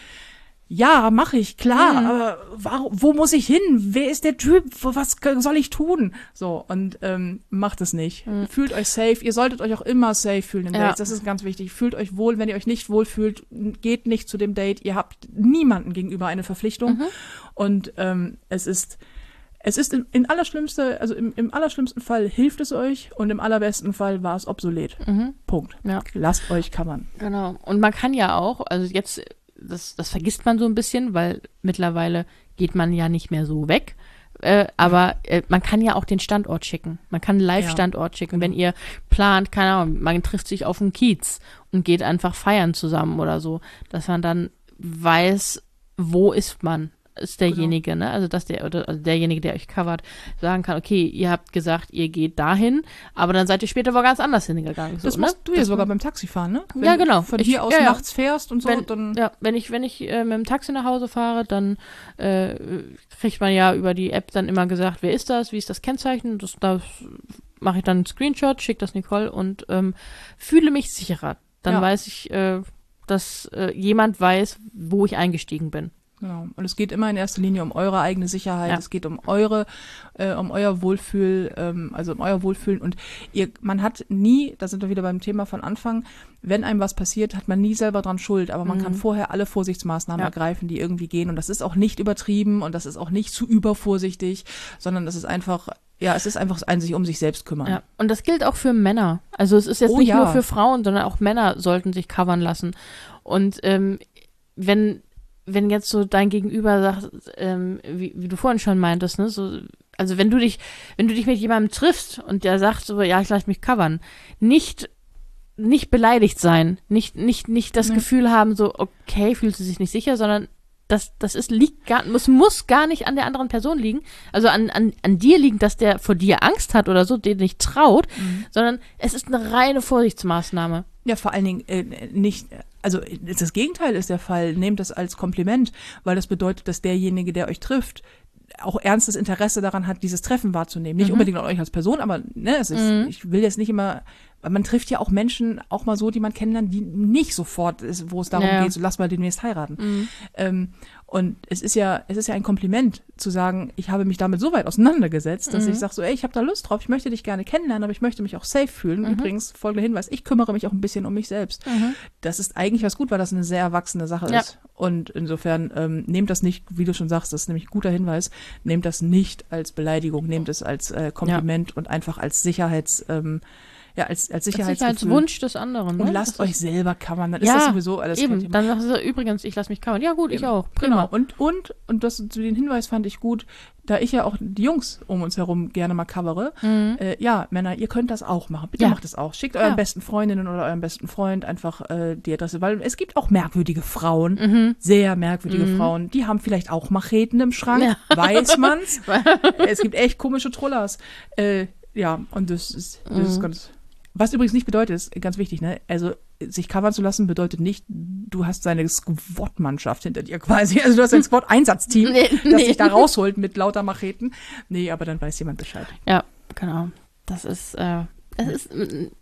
ja, mache ich, klar, mhm. aber warum, wo muss ich hin? Wer ist der Typ? Was soll ich tun? So, und ähm, macht es nicht. Mhm. Fühlt euch safe. Ihr solltet euch auch immer safe fühlen in Dates. Ja. Das ist ganz wichtig. Fühlt euch wohl. Wenn ihr euch nicht wohl fühlt, geht nicht zu dem Date. Ihr habt niemanden gegenüber eine Verpflichtung. Mhm. Und ähm, es ist Es ist in, in allerschlimmste, also im, im allerschlimmsten Fall hilft es euch und im allerbesten Fall war es obsolet. Mhm. Punkt. Ja. Lasst euch covern. Genau. Und man kann ja auch, also jetzt, das, das vergisst man so ein bisschen, weil mittlerweile geht man ja nicht mehr so weg. Äh, aber äh, man kann ja auch den Standort schicken. Man kann einen Live-Standort schicken, wenn ihr plant, keine Ahnung, man trifft sich auf dem Kiez und geht einfach feiern zusammen oder so, dass man dann weiß, wo ist man. Ist derjenige, genau. ne? Also dass der oder also derjenige, der euch covert, sagen kann, okay, ihr habt gesagt, ihr geht dahin, aber dann seid ihr später wo ganz anders hingegangen. So, das machst ne? du ja das sogar beim Taxifahren, ne? Wenn ja, genau. du von ich, hier aus ja, nachts fährst und so, wenn, dann. Ja, wenn ich, wenn ich äh, mit dem Taxi nach Hause fahre, dann äh, kriegt man ja über die App dann immer gesagt, wer ist das, wie ist das Kennzeichen, das, das mache ich dann einen Screenshot, schicke das Nicole und ähm, fühle mich sicherer. Dann ja. weiß ich, äh, dass äh, jemand weiß, wo ich eingestiegen bin. Genau. Und es geht immer in erster Linie um eure eigene Sicherheit. Ja. Es geht um eure, äh, um euer Wohlfühl, ähm, also um euer Wohlfühlen. Und ihr, man hat nie, da sind wir wieder beim Thema von Anfang, wenn einem was passiert, hat man nie selber dran Schuld. Aber man mhm. kann vorher alle Vorsichtsmaßnahmen ja. ergreifen, die irgendwie gehen. Und das ist auch nicht übertrieben und das ist auch nicht zu übervorsichtig, sondern das ist einfach, ja, es ist einfach ein sich um sich selbst kümmern. Ja. Und das gilt auch für Männer. Also es ist jetzt oh, nicht ja. nur für Frauen, sondern auch Männer sollten sich covern lassen. Und ähm, wenn wenn jetzt so dein Gegenüber sagt, ähm, wie, wie du vorhin schon meintest, ne, so, also wenn du dich, wenn du dich mit jemandem triffst und der sagt so, ja, ich lasse mich covern, nicht, nicht beleidigt sein, nicht, nicht, nicht das nee. Gefühl haben, so, okay, fühlst du sich nicht sicher, sondern das, das ist, liegt gar, muss, muss gar nicht an der anderen Person liegen, also an, an, an dir liegen, dass der vor dir Angst hat oder so, den nicht traut, mhm. sondern es ist eine reine Vorsichtsmaßnahme. Ja, vor allen Dingen äh, nicht, also das Gegenteil ist der Fall. Nehmt das als Kompliment, weil das bedeutet, dass derjenige, der euch trifft, auch ernstes Interesse daran hat, dieses Treffen wahrzunehmen. Nicht mhm. unbedingt an euch als Person, aber ne, es ist, mhm. ich will jetzt nicht immer, weil man trifft ja auch Menschen auch mal so, die man kennenlernt, die nicht sofort ist, wo es darum ja. geht, so lass mal demnächst heiraten. Mhm. Ähm, und es ist ja, es ist ja ein Kompliment zu sagen, ich habe mich damit so weit auseinandergesetzt, dass mhm. ich sage so, ey, ich habe da Lust drauf, ich möchte dich gerne kennenlernen, aber ich möchte mich auch safe fühlen. Mhm. Übrigens, folgender Hinweis, ich kümmere mich auch ein bisschen um mich selbst. Mhm. Das ist eigentlich was gut, weil das eine sehr erwachsene Sache ja. ist. Und insofern ähm, nehmt das nicht, wie du schon sagst, das ist nämlich ein guter Hinweis, nehmt das nicht als Beleidigung, nehmt es als äh, Kompliment ja. und einfach als Sicherheits, ähm, ja, als, als Sicherheitsgefühl. Als Sicherheitswunsch des anderen. Ne? Und lasst das euch selber covern, dann ja, ist das sowieso alles eben. Dann sagst du übrigens, ich lasse mich covern. Ja gut, eben. Ich auch. Prima. Genau. Und, und, und das, den Hinweis fand ich gut, da ich ja auch die Jungs um uns herum gerne mal covere. Mhm. Äh, ja, Männer, ihr könnt das auch machen. Bitte ja. macht es auch. Schickt euren ja. besten Freundinnen oder eurem besten Freund einfach äh, die Adresse, weil es gibt auch merkwürdige Frauen, mhm. sehr merkwürdige mhm. Frauen, die haben vielleicht auch Macheten im Schrank, ja. weiß man's. Es gibt echt komische Trollers. Äh, ja, und das ist, das mhm. ist ganz... Was übrigens nicht bedeutet, ist ganz wichtig, ne? Also sich covern zu lassen bedeutet nicht, du hast seine Squad-Mannschaft hinter dir quasi. Also du hast ein Squad-Einsatzteam, nee, das nee. dich da rausholt mit lauter Macheten. Nee, aber dann weiß jemand Bescheid. Ja, genau. Das ist, äh, es ist,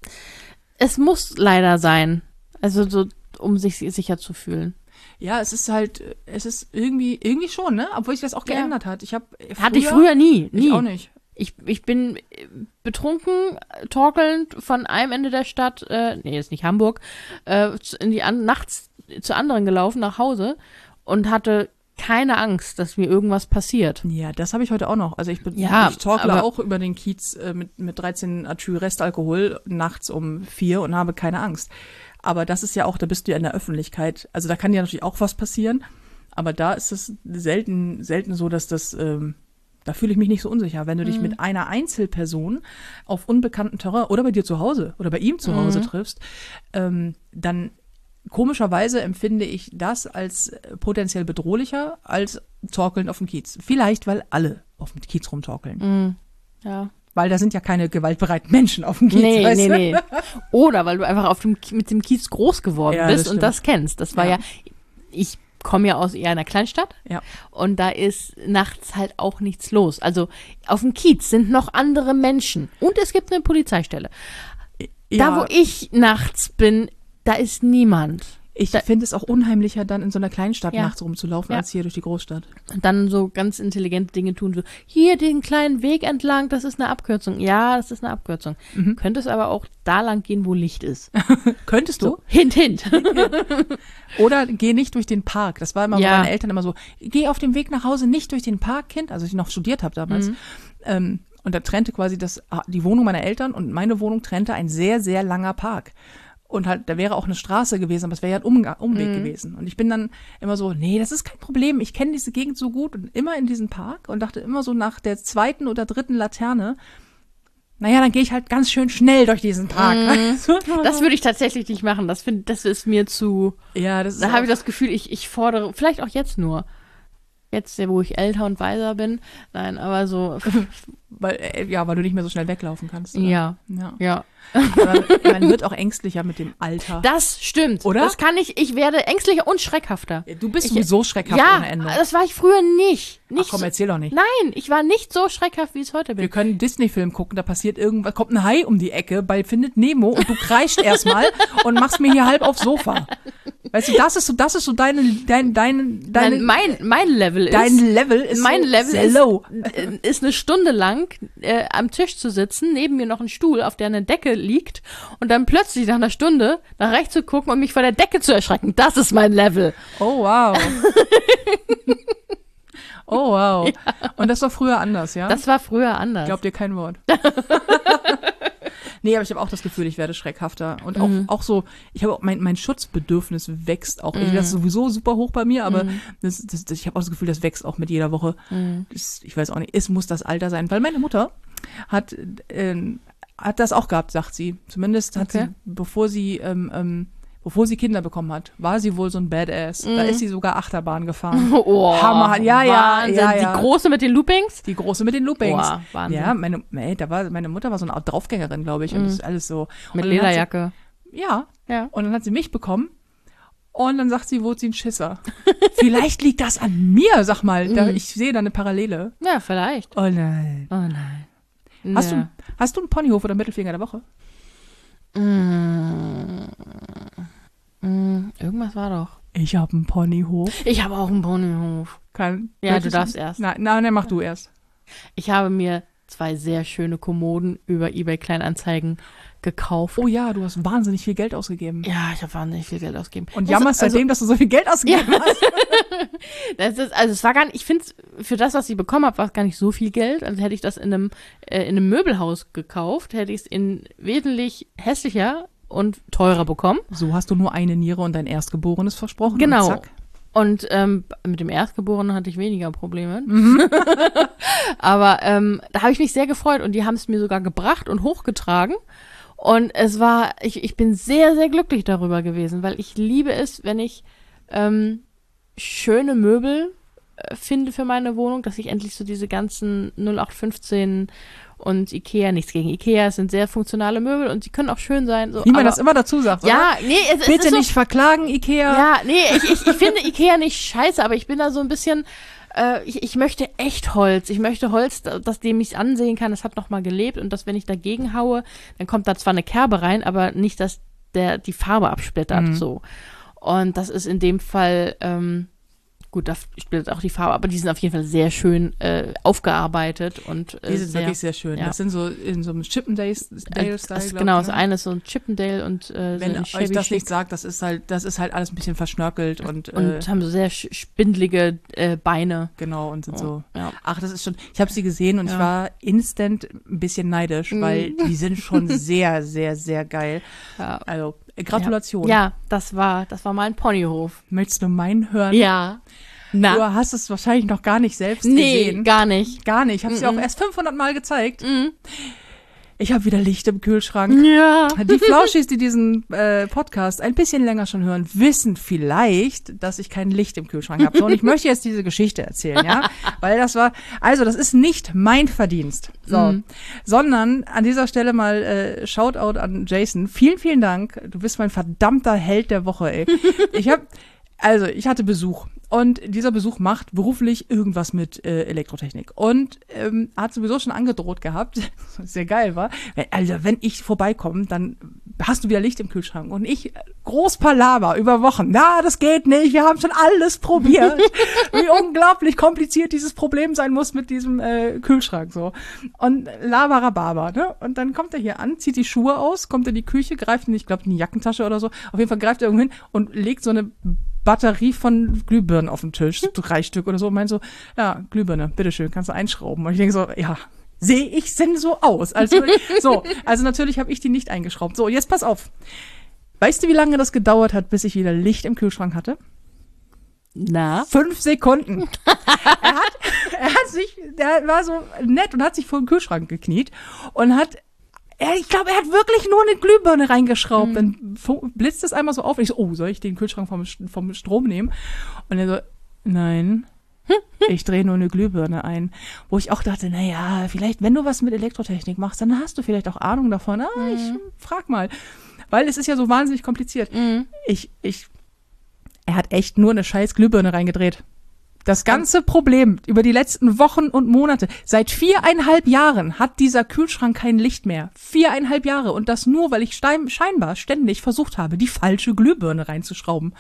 es muss leider sein. Also so, um sich sicher zu fühlen. Ja, es ist halt, es ist irgendwie, irgendwie schon, ne? Obwohl sich das auch geändert ja. hat. Ich hab früher, Hatte ich früher nie, nie. Ich auch nicht. Ich, ich bin betrunken, torkelnd von einem Ende der Stadt, äh, nee, ist nicht Hamburg, äh, in die an, nachts zu anderen gelaufen, nach Hause und hatte keine Angst, dass mir irgendwas passiert. Ja, das habe ich heute auch noch. Also ich, ja, ich torkle auch über den Kiez äh, mit, mit dreizehn Atü Restalkohol nachts um vier und habe keine Angst. Aber das ist ja auch, da bist du ja in der Öffentlichkeit. Also da kann ja natürlich auch was passieren. Aber da ist es selten, selten so, dass das... Ähm, Da fühle ich mich nicht so unsicher. Wenn du dich mhm. mit einer Einzelperson auf unbekanntem Terrain oder bei dir zu Hause oder bei ihm zu Hause mhm. triffst, ähm, dann komischerweise empfinde ich das als potenziell bedrohlicher als torkeln auf dem Kiez. Vielleicht, weil alle auf dem Kiez rumtorkeln. Mhm. Ja. Weil da sind ja keine gewaltbereiten Menschen auf dem Kiez. Nee, weißt nee, du? nee. Oder weil du einfach auf dem, mit dem Kiez groß geworden ja, bist das und das kennst. Das war ja, ja ich komme ja aus eher einer Kleinstadt. Ja. Und da ist nachts halt auch nichts los. Also auf dem Kiez sind noch andere Menschen. Und es gibt eine Polizeistelle. Ja. Da, wo ich nachts bin, da ist niemand. Ich finde es auch unheimlicher, dann in so einer kleinen Stadt Ja. nachts rumzulaufen, Ja. als hier durch die Großstadt. Und dann so ganz intelligente Dinge tun, so, hier den kleinen Weg entlang, das ist eine Abkürzung. Ja, das ist eine Abkürzung. Mhm. Könnte es aber auch da lang gehen, wo Licht ist. Könntest du? So, hint, hint. Oder geh nicht durch den Park. Das war immer Ja. bei meinen Eltern immer so, geh auf dem Weg nach Hause nicht durch den Park, Kind, also ich noch studiert habe damals. Mhm. Ähm, und da trennte quasi das, die Wohnung meiner Eltern und meine Wohnung trennte ein sehr, sehr langer Park. Und halt, da wäre auch eine Straße gewesen, aber es wäre ja ein Umga- Umweg Mhm. gewesen. Und ich bin dann immer so, nee, das ist kein Problem, ich kenne diese Gegend so gut und immer in diesen Park und dachte immer so nach der zweiten oder dritten Laterne, naja, dann gehe ich halt ganz schön schnell durch diesen Park. Mhm. Das würde ich tatsächlich nicht machen. Das finde, das ist mir zu. ja, das ist Da habe auch- ich das Gefühl, ich, ich fordere, vielleicht auch jetzt nur. Jetzt, wo ich älter und weiser bin. Nein, aber so. weil, äh, ja, weil du nicht mehr so schnell weglaufen kannst. oder? Ja. ja. Ja. Aber man wird auch ängstlicher mit dem Alter. Das stimmt. Oder? Das kann ich. Ich werde ängstlicher und schreckhafter. Du bist Ich- sowieso schreckhaft Ja, ohne Ende. das war ich früher nicht. Ach nicht komm, so, erzähl doch nicht. nein, ich war nicht so schreckhaft, wie ich es heute Wir bin. können einen Disney-Film gucken, da passiert irgendwas, kommt ein Hai um die Ecke bei Findet Nemo und du kreischt erstmal und machst mir hier halb aufs Sofa. Weißt du, das ist so, das ist so deine, dein, deine, deine, Nein, mein, mein Level ist. dein Level ist mein so Level sehr ist, low. äh, ist eine Stunde lang äh, am Tisch zu sitzen, neben mir noch ein Stuhl, auf der eine Decke liegt und dann plötzlich nach einer Stunde nach rechts zu gucken und mich vor der Decke zu erschrecken. Das ist mein Level. Oh wow. Oh wow. Und das war früher anders, ja? Das war früher anders. Glaubt dir kein Wort. Nee, aber ich habe auch das Gefühl, ich werde schreckhafter. Und auch, Mhm. auch so, ich habe auch, mein, mein Schutzbedürfnis wächst auch. Ich, Mhm. das ist sowieso super hoch bei mir, aber Mhm. das, das, das, ich habe auch das Gefühl, das wächst auch mit jeder Woche. Mhm. Das, ich weiß auch nicht, es muss das Alter sein. Weil meine Mutter hat, äh, hat das auch gehabt, sagt sie. Zumindest hat Okay. sie, bevor sie, ähm, ähm, bevor sie Kinder bekommen hat, war sie wohl so ein Badass. Da Mhm. ist sie sogar Achterbahn gefahren. Oh, Hammer. Ja, ja, Wahnsinn. ja, ja. Die große mit den Loopings? Die große mit den Loopings. Boah, Wahnsinn. Ja, meine, ey, da war, meine Mutter war so eine Art Draufgängerin, glaube ich. Und Mhm. das ist alles so. Mit und dann hat Lederjacke. Sie, ja. Ja. Und dann hat sie mich bekommen. Und dann sagt sie, wurde sie ein Schisser. Vielleicht liegt das an mir, sag mal. Da, Mhm. ich sehe da eine Parallele. Ja, vielleicht. Oh nein. Oh nein. Hast, Ja. du, hast du einen Ponyhof oder Mittelfinger der Woche? Mm. Mm, irgendwas war doch. Ich habe einen Ponyhof. Ich habe auch einen Ponyhof. Kann, Ja, du möchtest darfst erst. Nein, nein, nein, mach du erst. Ich habe mir zwei sehr schöne Kommoden über eBay Kleinanzeigen gekauft. Oh ja, du hast wahnsinnig viel Geld ausgegeben. Ja, ich habe wahnsinnig viel Geld ausgegeben. Und Das- jammerst also, seitdem, dass du so viel Geld ausgegeben hast. Das ist, also es war gar nicht, ich finde für das, was ich bekommen habe, war es gar nicht so viel Geld. Also hätte ich das in einem, äh, in einem Möbelhaus gekauft, hätte ich es in wesentlich hässlicher und teurer bekommen. So hast du nur eine Niere und dein Erstgeborenes versprochen. Genau. Und zack. Und ähm, mit dem Erstgeborenen hatte ich weniger Probleme. Mhm. Aber ähm, da habe ich mich sehr gefreut und die haben es mir sogar gebracht und hochgetragen. Und es war, ich, ich bin sehr, sehr glücklich darüber gewesen, weil ich liebe es, wenn ich ähm, schöne Möbel äh, finde für meine Wohnung, dass ich endlich so diese ganzen null acht fünfzehn und Ikea, nichts gegen Ikea, es sind sehr funktionale Möbel und sie können auch schön sein. So, Wie man aber, das immer dazu sagt, oder? ja, nee, es, es Bitte ist so, nicht verklagen, Ikea. ja, nee, ich, ich, ich finde Ikea nicht scheiße, aber ich bin da so ein bisschen, äh, ich, ich möchte echt Holz. Ich möchte Holz, da- das dem ich ansehen kann, das hat noch mal gelebt und dass, wenn ich dagegen haue, dann kommt da zwar eine Kerbe rein, aber nicht, dass der die Farbe absplittert, Mhm. so. Und das ist in dem Fall, ähm, gut, da splittert auch die Farbe, aber die sind auf jeden Fall sehr schön äh, aufgearbeitet und äh, Die sind sehr, wirklich sehr schön. ja. Das sind so in so einem Chippendale-Style. äh, das, glaub genau, ich, das ne? eine ist so ein Chippendale und äh, so Wenn ein euch Shabby das Chic. nicht sagt, das ist halt, das ist halt alles ein bisschen verschnörkelt und, Und äh, haben so sehr sch- spindelige äh, Beine. genau und sind so. Ja. Ach, das ist schon. Ich habe sie gesehen und ich Ja. war instant ein bisschen neidisch, Mhm. weil die sind schon sehr, sehr, sehr geil. Ja. Also äh, Gratulation. Ja, das war, das war mein Ponyhof. Möchtest du meinen hören? Ja. Du Na? hast es wahrscheinlich noch gar nicht selbst Nee, gesehen. gar nicht. Gar nicht. Ich habe es dir Mhm. auch erst fünfhundert Mal gezeigt. Mhm. Ich habe wieder Licht im Kühlschrank. Ja. Die Flauschis, die diesen äh, Podcast ein bisschen länger schon hören, wissen vielleicht, dass ich kein Licht im Kühlschrank habe. So, und ich möchte jetzt diese Geschichte erzählen, ja, weil das war, also das ist nicht mein Verdienst, so, Mhm. sondern an dieser Stelle mal äh, Shoutout an Jason. Vielen, vielen Dank. Du bist mein verdammter Held der Woche, ey. Ich habe Also, ich hatte Besuch. Und dieser Besuch macht beruflich irgendwas mit äh, Elektrotechnik. Und ähm, hat sowieso schon angedroht gehabt, was sehr geil war. Also, wenn ich vorbeikomme, dann hast du wieder Licht im Kühlschrank. Und ich, groß Palaver über Wochen. Na, das geht nicht, wir haben schon alles probiert. Wie unglaublich kompliziert dieses Problem sein muss mit diesem äh, Kühlschrank. So. Und Labarababa, ne? Und dann kommt er hier an, zieht die Schuhe aus, kommt in die Küche, greift in, ich glaube, in die Jackentasche oder so. Auf jeden Fall greift er irgendwo hin und legt so eine Batterie von Glühbirnen auf den Tisch, drei Stück oder so, und meint so, ja, Glühbirne, bitteschön, kannst du einschrauben. Und ich denke so, ja, sehe ich denn so aus? Also, so, also natürlich habe ich die nicht eingeschraubt. So, jetzt pass auf. Weißt du, wie lange das gedauert hat, bis ich wieder Licht im Kühlschrank hatte? Na? Fünf Sekunden. er, hat, er hat sich, der war so nett und hat sich vor den Kühlschrank gekniet und hat Er, ich glaube, er hat wirklich nur eine Glühbirne reingeschraubt. Mhm. Dann fu- blitzt es einmal so auf. Und ich so, oh, soll ich den Kühlschrank vom, vom Strom nehmen? Und er so, nein, ich drehe nur eine Glühbirne ein. Wo ich auch dachte, na ja, vielleicht, wenn du was mit Elektrotechnik machst, dann hast du vielleicht auch Ahnung davon. Ah, mhm. ich frag mal. Weil es ist ja so wahnsinnig kompliziert. Mhm. Ich, ich, er hat echt nur eine scheiß Glühbirne reingedreht. Das ganze Problem über die letzten Wochen und Monate, seit viereinhalb Jahren hat dieser Kühlschrank kein Licht mehr. Viereinhalb Jahre. Und das nur, weil ich stein- scheinbar ständig versucht habe, die falsche Glühbirne reinzuschrauben.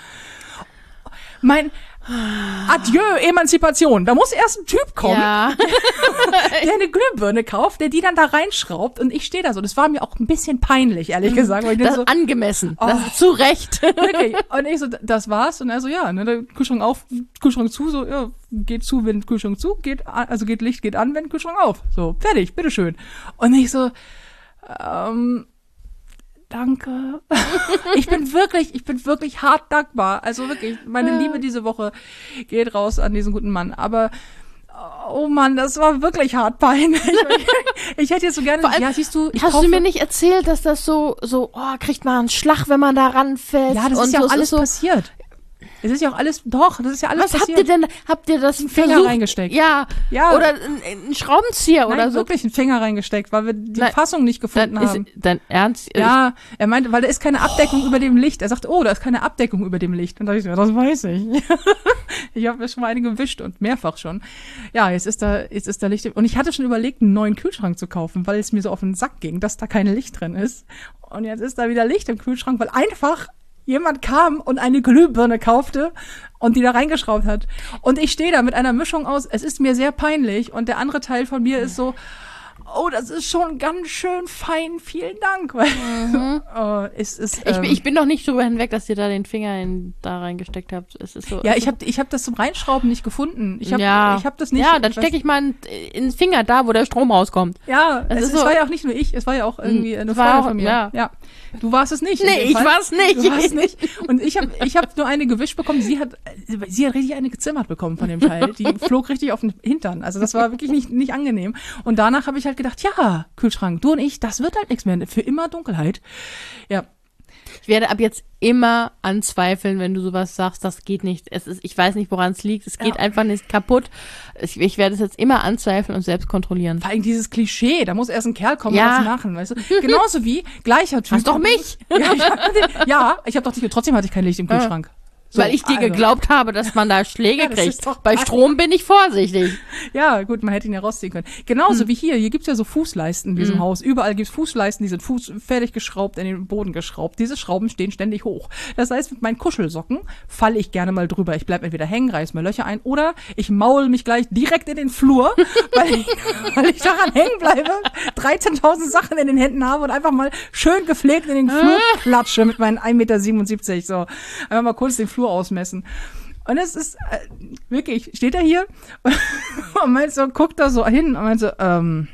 Mein Adieu, Emanzipation. Da muss erst ein Typ kommen, Ja. der eine Glühbirne kauft, der die dann da reinschraubt. Und ich stehe da so. Das war mir auch ein bisschen peinlich, ehrlich gesagt. Weil ich Das so, ist angemessen. Oh. Das ist zu Recht. wirklich. Und ich so, das war's. Und er so, ja, ne, der Kühlschrank auf, Kühlschrank zu, so, ja, geht zu, wenn Kühlschrank zu, geht an, also geht Licht, geht an, wenn Kühlschrank auf. So, fertig, bitteschön. Und ich so, ähm, danke. Ich bin wirklich, ich bin wirklich hart dankbar. Also wirklich, meine Liebe diese Woche geht raus an diesen guten Mann. Aber, oh Mann, das war wirklich hart peinlich. Ich hätte jetzt so gerne, Vor allem, ja, siehst du, ich Hast kaufe, du mir nicht erzählt, dass das so, so, oh, kriegt man einen Schlag, wenn man da ranfällt? ja, das und ist ja so, auch alles so, passiert. Es ist ja auch alles, doch, das ist ja alles Was passiert. habt ihr denn, habt ihr das Einen Finger versucht? reingesteckt. Ja, Ja. oder ein, ein Schraubenzieher Nein, oder so. wirklich einen Finger reingesteckt, weil wir die Nein, Fassung nicht gefunden Dann haben. ist, dein Ernst? Ja, er meinte, weil da ist keine Abdeckung über dem Licht. Er sagt, oh, da ist keine Abdeckung über dem Licht. Und da dachte ich so, ja, das weiß ich. Ich habe mir schon mal eine gewischt und mehrfach schon. Ja, jetzt ist da, jetzt ist da Licht. Und ich hatte schon überlegt, einen neuen Kühlschrank zu kaufen, weil es mir so auf den Sack ging, dass da kein Licht drin ist. Und jetzt ist da wieder Licht im Kühlschrank, weil einfach jemand kam und eine Glühbirne kaufte und die da reingeschraubt hat. Und ich stehe da mit einer Mischung aus, es ist mir sehr peinlich und der andere Teil von mir ist so, oh, das ist schon ganz schön fein, vielen Dank. Weil, mhm. oh, es ist, ähm, Ich, ich bin noch nicht drüber hinweg, dass ihr da den Finger in, da reingesteckt habt. Es ist so. ja, es ich habe ich hab das zum Reinschrauben nicht gefunden. Ich habe ja. ich hab das nicht. Ja, dann stecke ich mal in, in den Finger da, wo der Strom rauskommt. Ja, Das es, ist es so- war ja auch nicht nur ich, es war ja auch irgendwie eine war Freundin auch- von mir. ja. ja. Du warst es nicht. in Nee, dem ich Fall. war's nicht. Du warst nicht. Und ich habe ich hab nur eine gewischt bekommen. Sie hat, sie hat richtig eine gezimmert bekommen von dem Teil. Die flog richtig auf den Hintern. Also das war wirklich nicht, nicht angenehm. Und danach habe ich halt gedacht, ja, Kühlschrank, du und ich, das wird halt nichts mehr. Für immer Dunkelheit. Ja. Ich werde ab jetzt immer anzweifeln, wenn du sowas sagst, das geht nicht. Es ist, ich weiß nicht, woran es liegt. Es geht Ja. einfach nicht kaputt. Ich, ich werde es jetzt immer anzweifeln und selbst kontrollieren. Vor allem dieses Klischee, da muss erst ein Kerl kommen Ja. und was machen, weißt du? Genauso wie, gleicher Typ. Hast doch mich. Ja, ich hab, ja, ich habe doch nicht, trotzdem hatte ich kein Licht im Kühlschrank. So, Weil ich dir also. geglaubt habe, dass man da Schläge Ja, das kriegt. ist doch Bei geil. Strom bin ich vorsichtig. Ja, gut, man hätte ihn ja rausziehen können. Genauso Hm. wie hier. Hier gibt's ja so Fußleisten in diesem Haus. Überall gibt's Fußleisten, die sind Fuß fertig geschraubt, in den Boden geschraubt. Diese Schrauben stehen ständig hoch. Das heißt, mit meinen Kuschelsocken falle ich gerne mal drüber. Ich bleib entweder hängen, reiß mir Löcher ein oder ich maul mich gleich direkt in den Flur, weil ich, weil ich daran hängen bleibe, dreizehntausend Sachen in den Händen habe und einfach mal schön gepflegt in den Flur klatsche mit meinen ein Meter siebenundsiebzig. So, einfach mal kurz den Flur ausmessen. Und es ist äh, wirklich, steht er hier und, und meint so, guckt da so hin und meint so, ähm,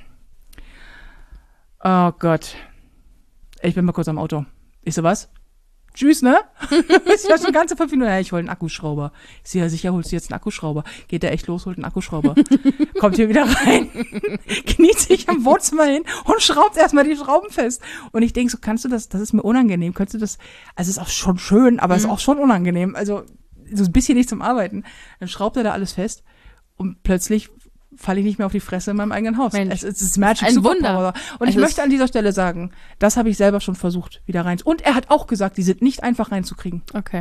oh Gott, ich bin mal kurz am Auto. Ich so, was? Tschüss, ne? Ich war schon ganze fünf Minuten, ja, ich wollte einen Akkuschrauber. Ich so, ja, sicher, holst du jetzt einen Akkuschrauber. Geht der echt los, holt einen Akkuschrauber. Kommt hier wieder rein, kniet sich am Wohnzimmer hin und schraubt erstmal die Schrauben fest. Und ich denke so, kannst du das, das ist mir unangenehm, könntest du das, also ist auch schon schön, aber ist auch schon unangenehm, also so ein bisschen nicht zum Arbeiten. Dann schraubt er da alles fest und plötzlich falle ich nicht mehr auf die Fresse in meinem eigenen Haus. Mensch, es, es ist Magic ein Superpower. Wunder. Und ich Es möchte ist- an dieser Stelle sagen, das habe ich selber schon versucht, wieder rein. Und er hat auch gesagt, die sind nicht einfach reinzukriegen. Okay.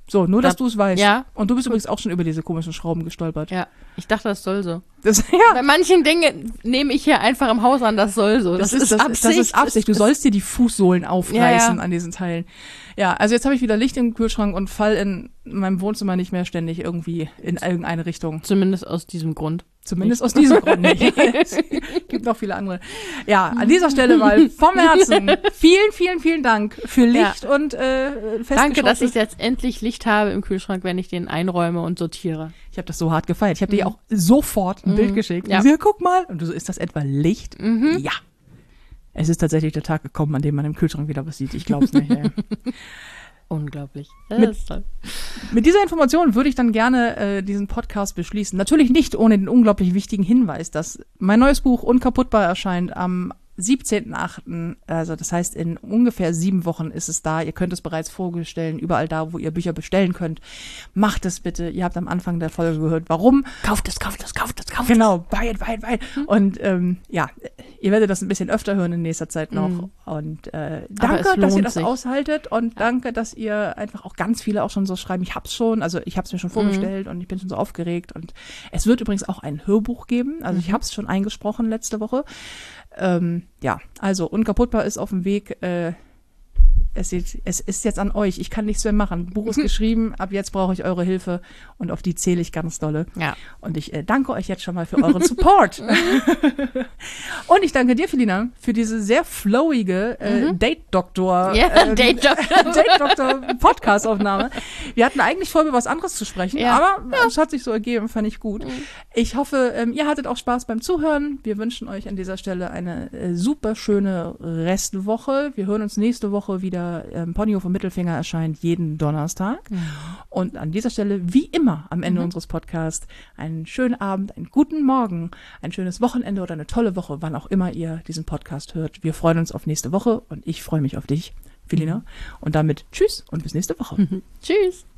So, nur, dass Da- du es weißt. ja. Und du bist übrigens auch schon über diese komischen Schrauben gestolpert. Ja, ich dachte, das soll so. Das, ja, Bei manchen Dingen nehme ich hier einfach im Haus an, das soll so. das, ist, das, Absicht. das ist Absicht. Du Das- sollst dir die Fußsohlen aufreißen Ja, ja. an diesen Teilen. Ja, also jetzt habe ich wieder Licht im Kühlschrank und fall in meinem Wohnzimmer nicht mehr ständig irgendwie in irgendeine Richtung. Zumindest aus diesem Grund. Zumindest aus diesem Grund nicht. Es gibt noch viele andere. Ja, an dieser Stelle mal vom Herzen vielen, vielen, vielen Dank für Licht und äh, Danke, dass ich festgeschraubt- jetzt endlich Licht habe im Kühlschrank, wenn ich den einräume und sortiere. Ich habe das so hart gefeiert. Ich habe dir auch sofort ein Mhm. Bild geschickt. Ja. Und sie, guck mal. Und du so, ist das etwa Licht? Mhm. Ja. Es ist tatsächlich der Tag gekommen, an dem man im Kühlschrank wieder was sieht. Ich glaube es nicht. Ey. Unglaublich. Das Mit- ist toll. Mit dieser Information würde ich dann gerne äh, diesen Podcast beschließen. Natürlich nicht ohne den unglaublich wichtigen Hinweis, dass mein neues Buch Unkaputtbar erscheint am siebzehnten achten Also das heißt, in ungefähr sieben Wochen ist es da. Ihr könnt es bereits vorbestellen, überall da, wo ihr Bücher bestellen könnt. Macht es bitte. Ihr habt am Anfang der Folge gehört, warum. Kauft es, kauft es, kauft es, kauft Genau, buy it, buy it, buy it. Und ähm, ja, ihr werdet das ein bisschen öfter hören in nächster Zeit noch. Mhm. Und äh, Aber es danke, dass ihr lohnt das sich. aushaltet und danke, dass ihr einfach auch ganz viele auch schon so schreiben, ich hab's schon, also ich hab's mir schon vorbestellt und ich bin schon so aufgeregt. Und es wird übrigens auch ein Hörbuch geben, also ich hab's schon eingesprochen letzte Woche. Ähm, ja, also Unkaputtbar ist auf dem Weg. Äh, es, ist, es ist jetzt an euch. Ich kann nichts mehr machen. Buch ist geschrieben. Ab jetzt brauche ich eure Hilfe und auf die zähle ich ganz dolle. Ja. Und ich äh, danke euch jetzt schon mal für euren Support. Und ich danke dir, Felina, für diese sehr flowige äh, Date-Doktor Ja, ähm, Date-Doktor. Date-Doktor-Podcast-Aufnahme. Wir hatten eigentlich vor, über was anderes zu sprechen, Ja. aber es hat sich so ergeben, fand ich gut. Ich hoffe, ähm, ihr hattet auch Spaß beim Zuhören. Wir wünschen euch an dieser Stelle eine äh, super schöne Restwoche. Wir hören uns nächste Woche wieder. Ähm, Ponyhof und Mittelfinger erscheint jeden Donnerstag. Und an dieser Stelle, wie immer am Ende unseres Podcasts, einen schönen Abend, einen guten Morgen, ein schönes Wochenende oder eine tolle Woche, wann auch immer ihr diesen Podcast hört. Wir freuen uns auf nächste Woche und ich freue mich auf dich, Felina. Und damit tschüss und bis nächste Woche. Tschüss.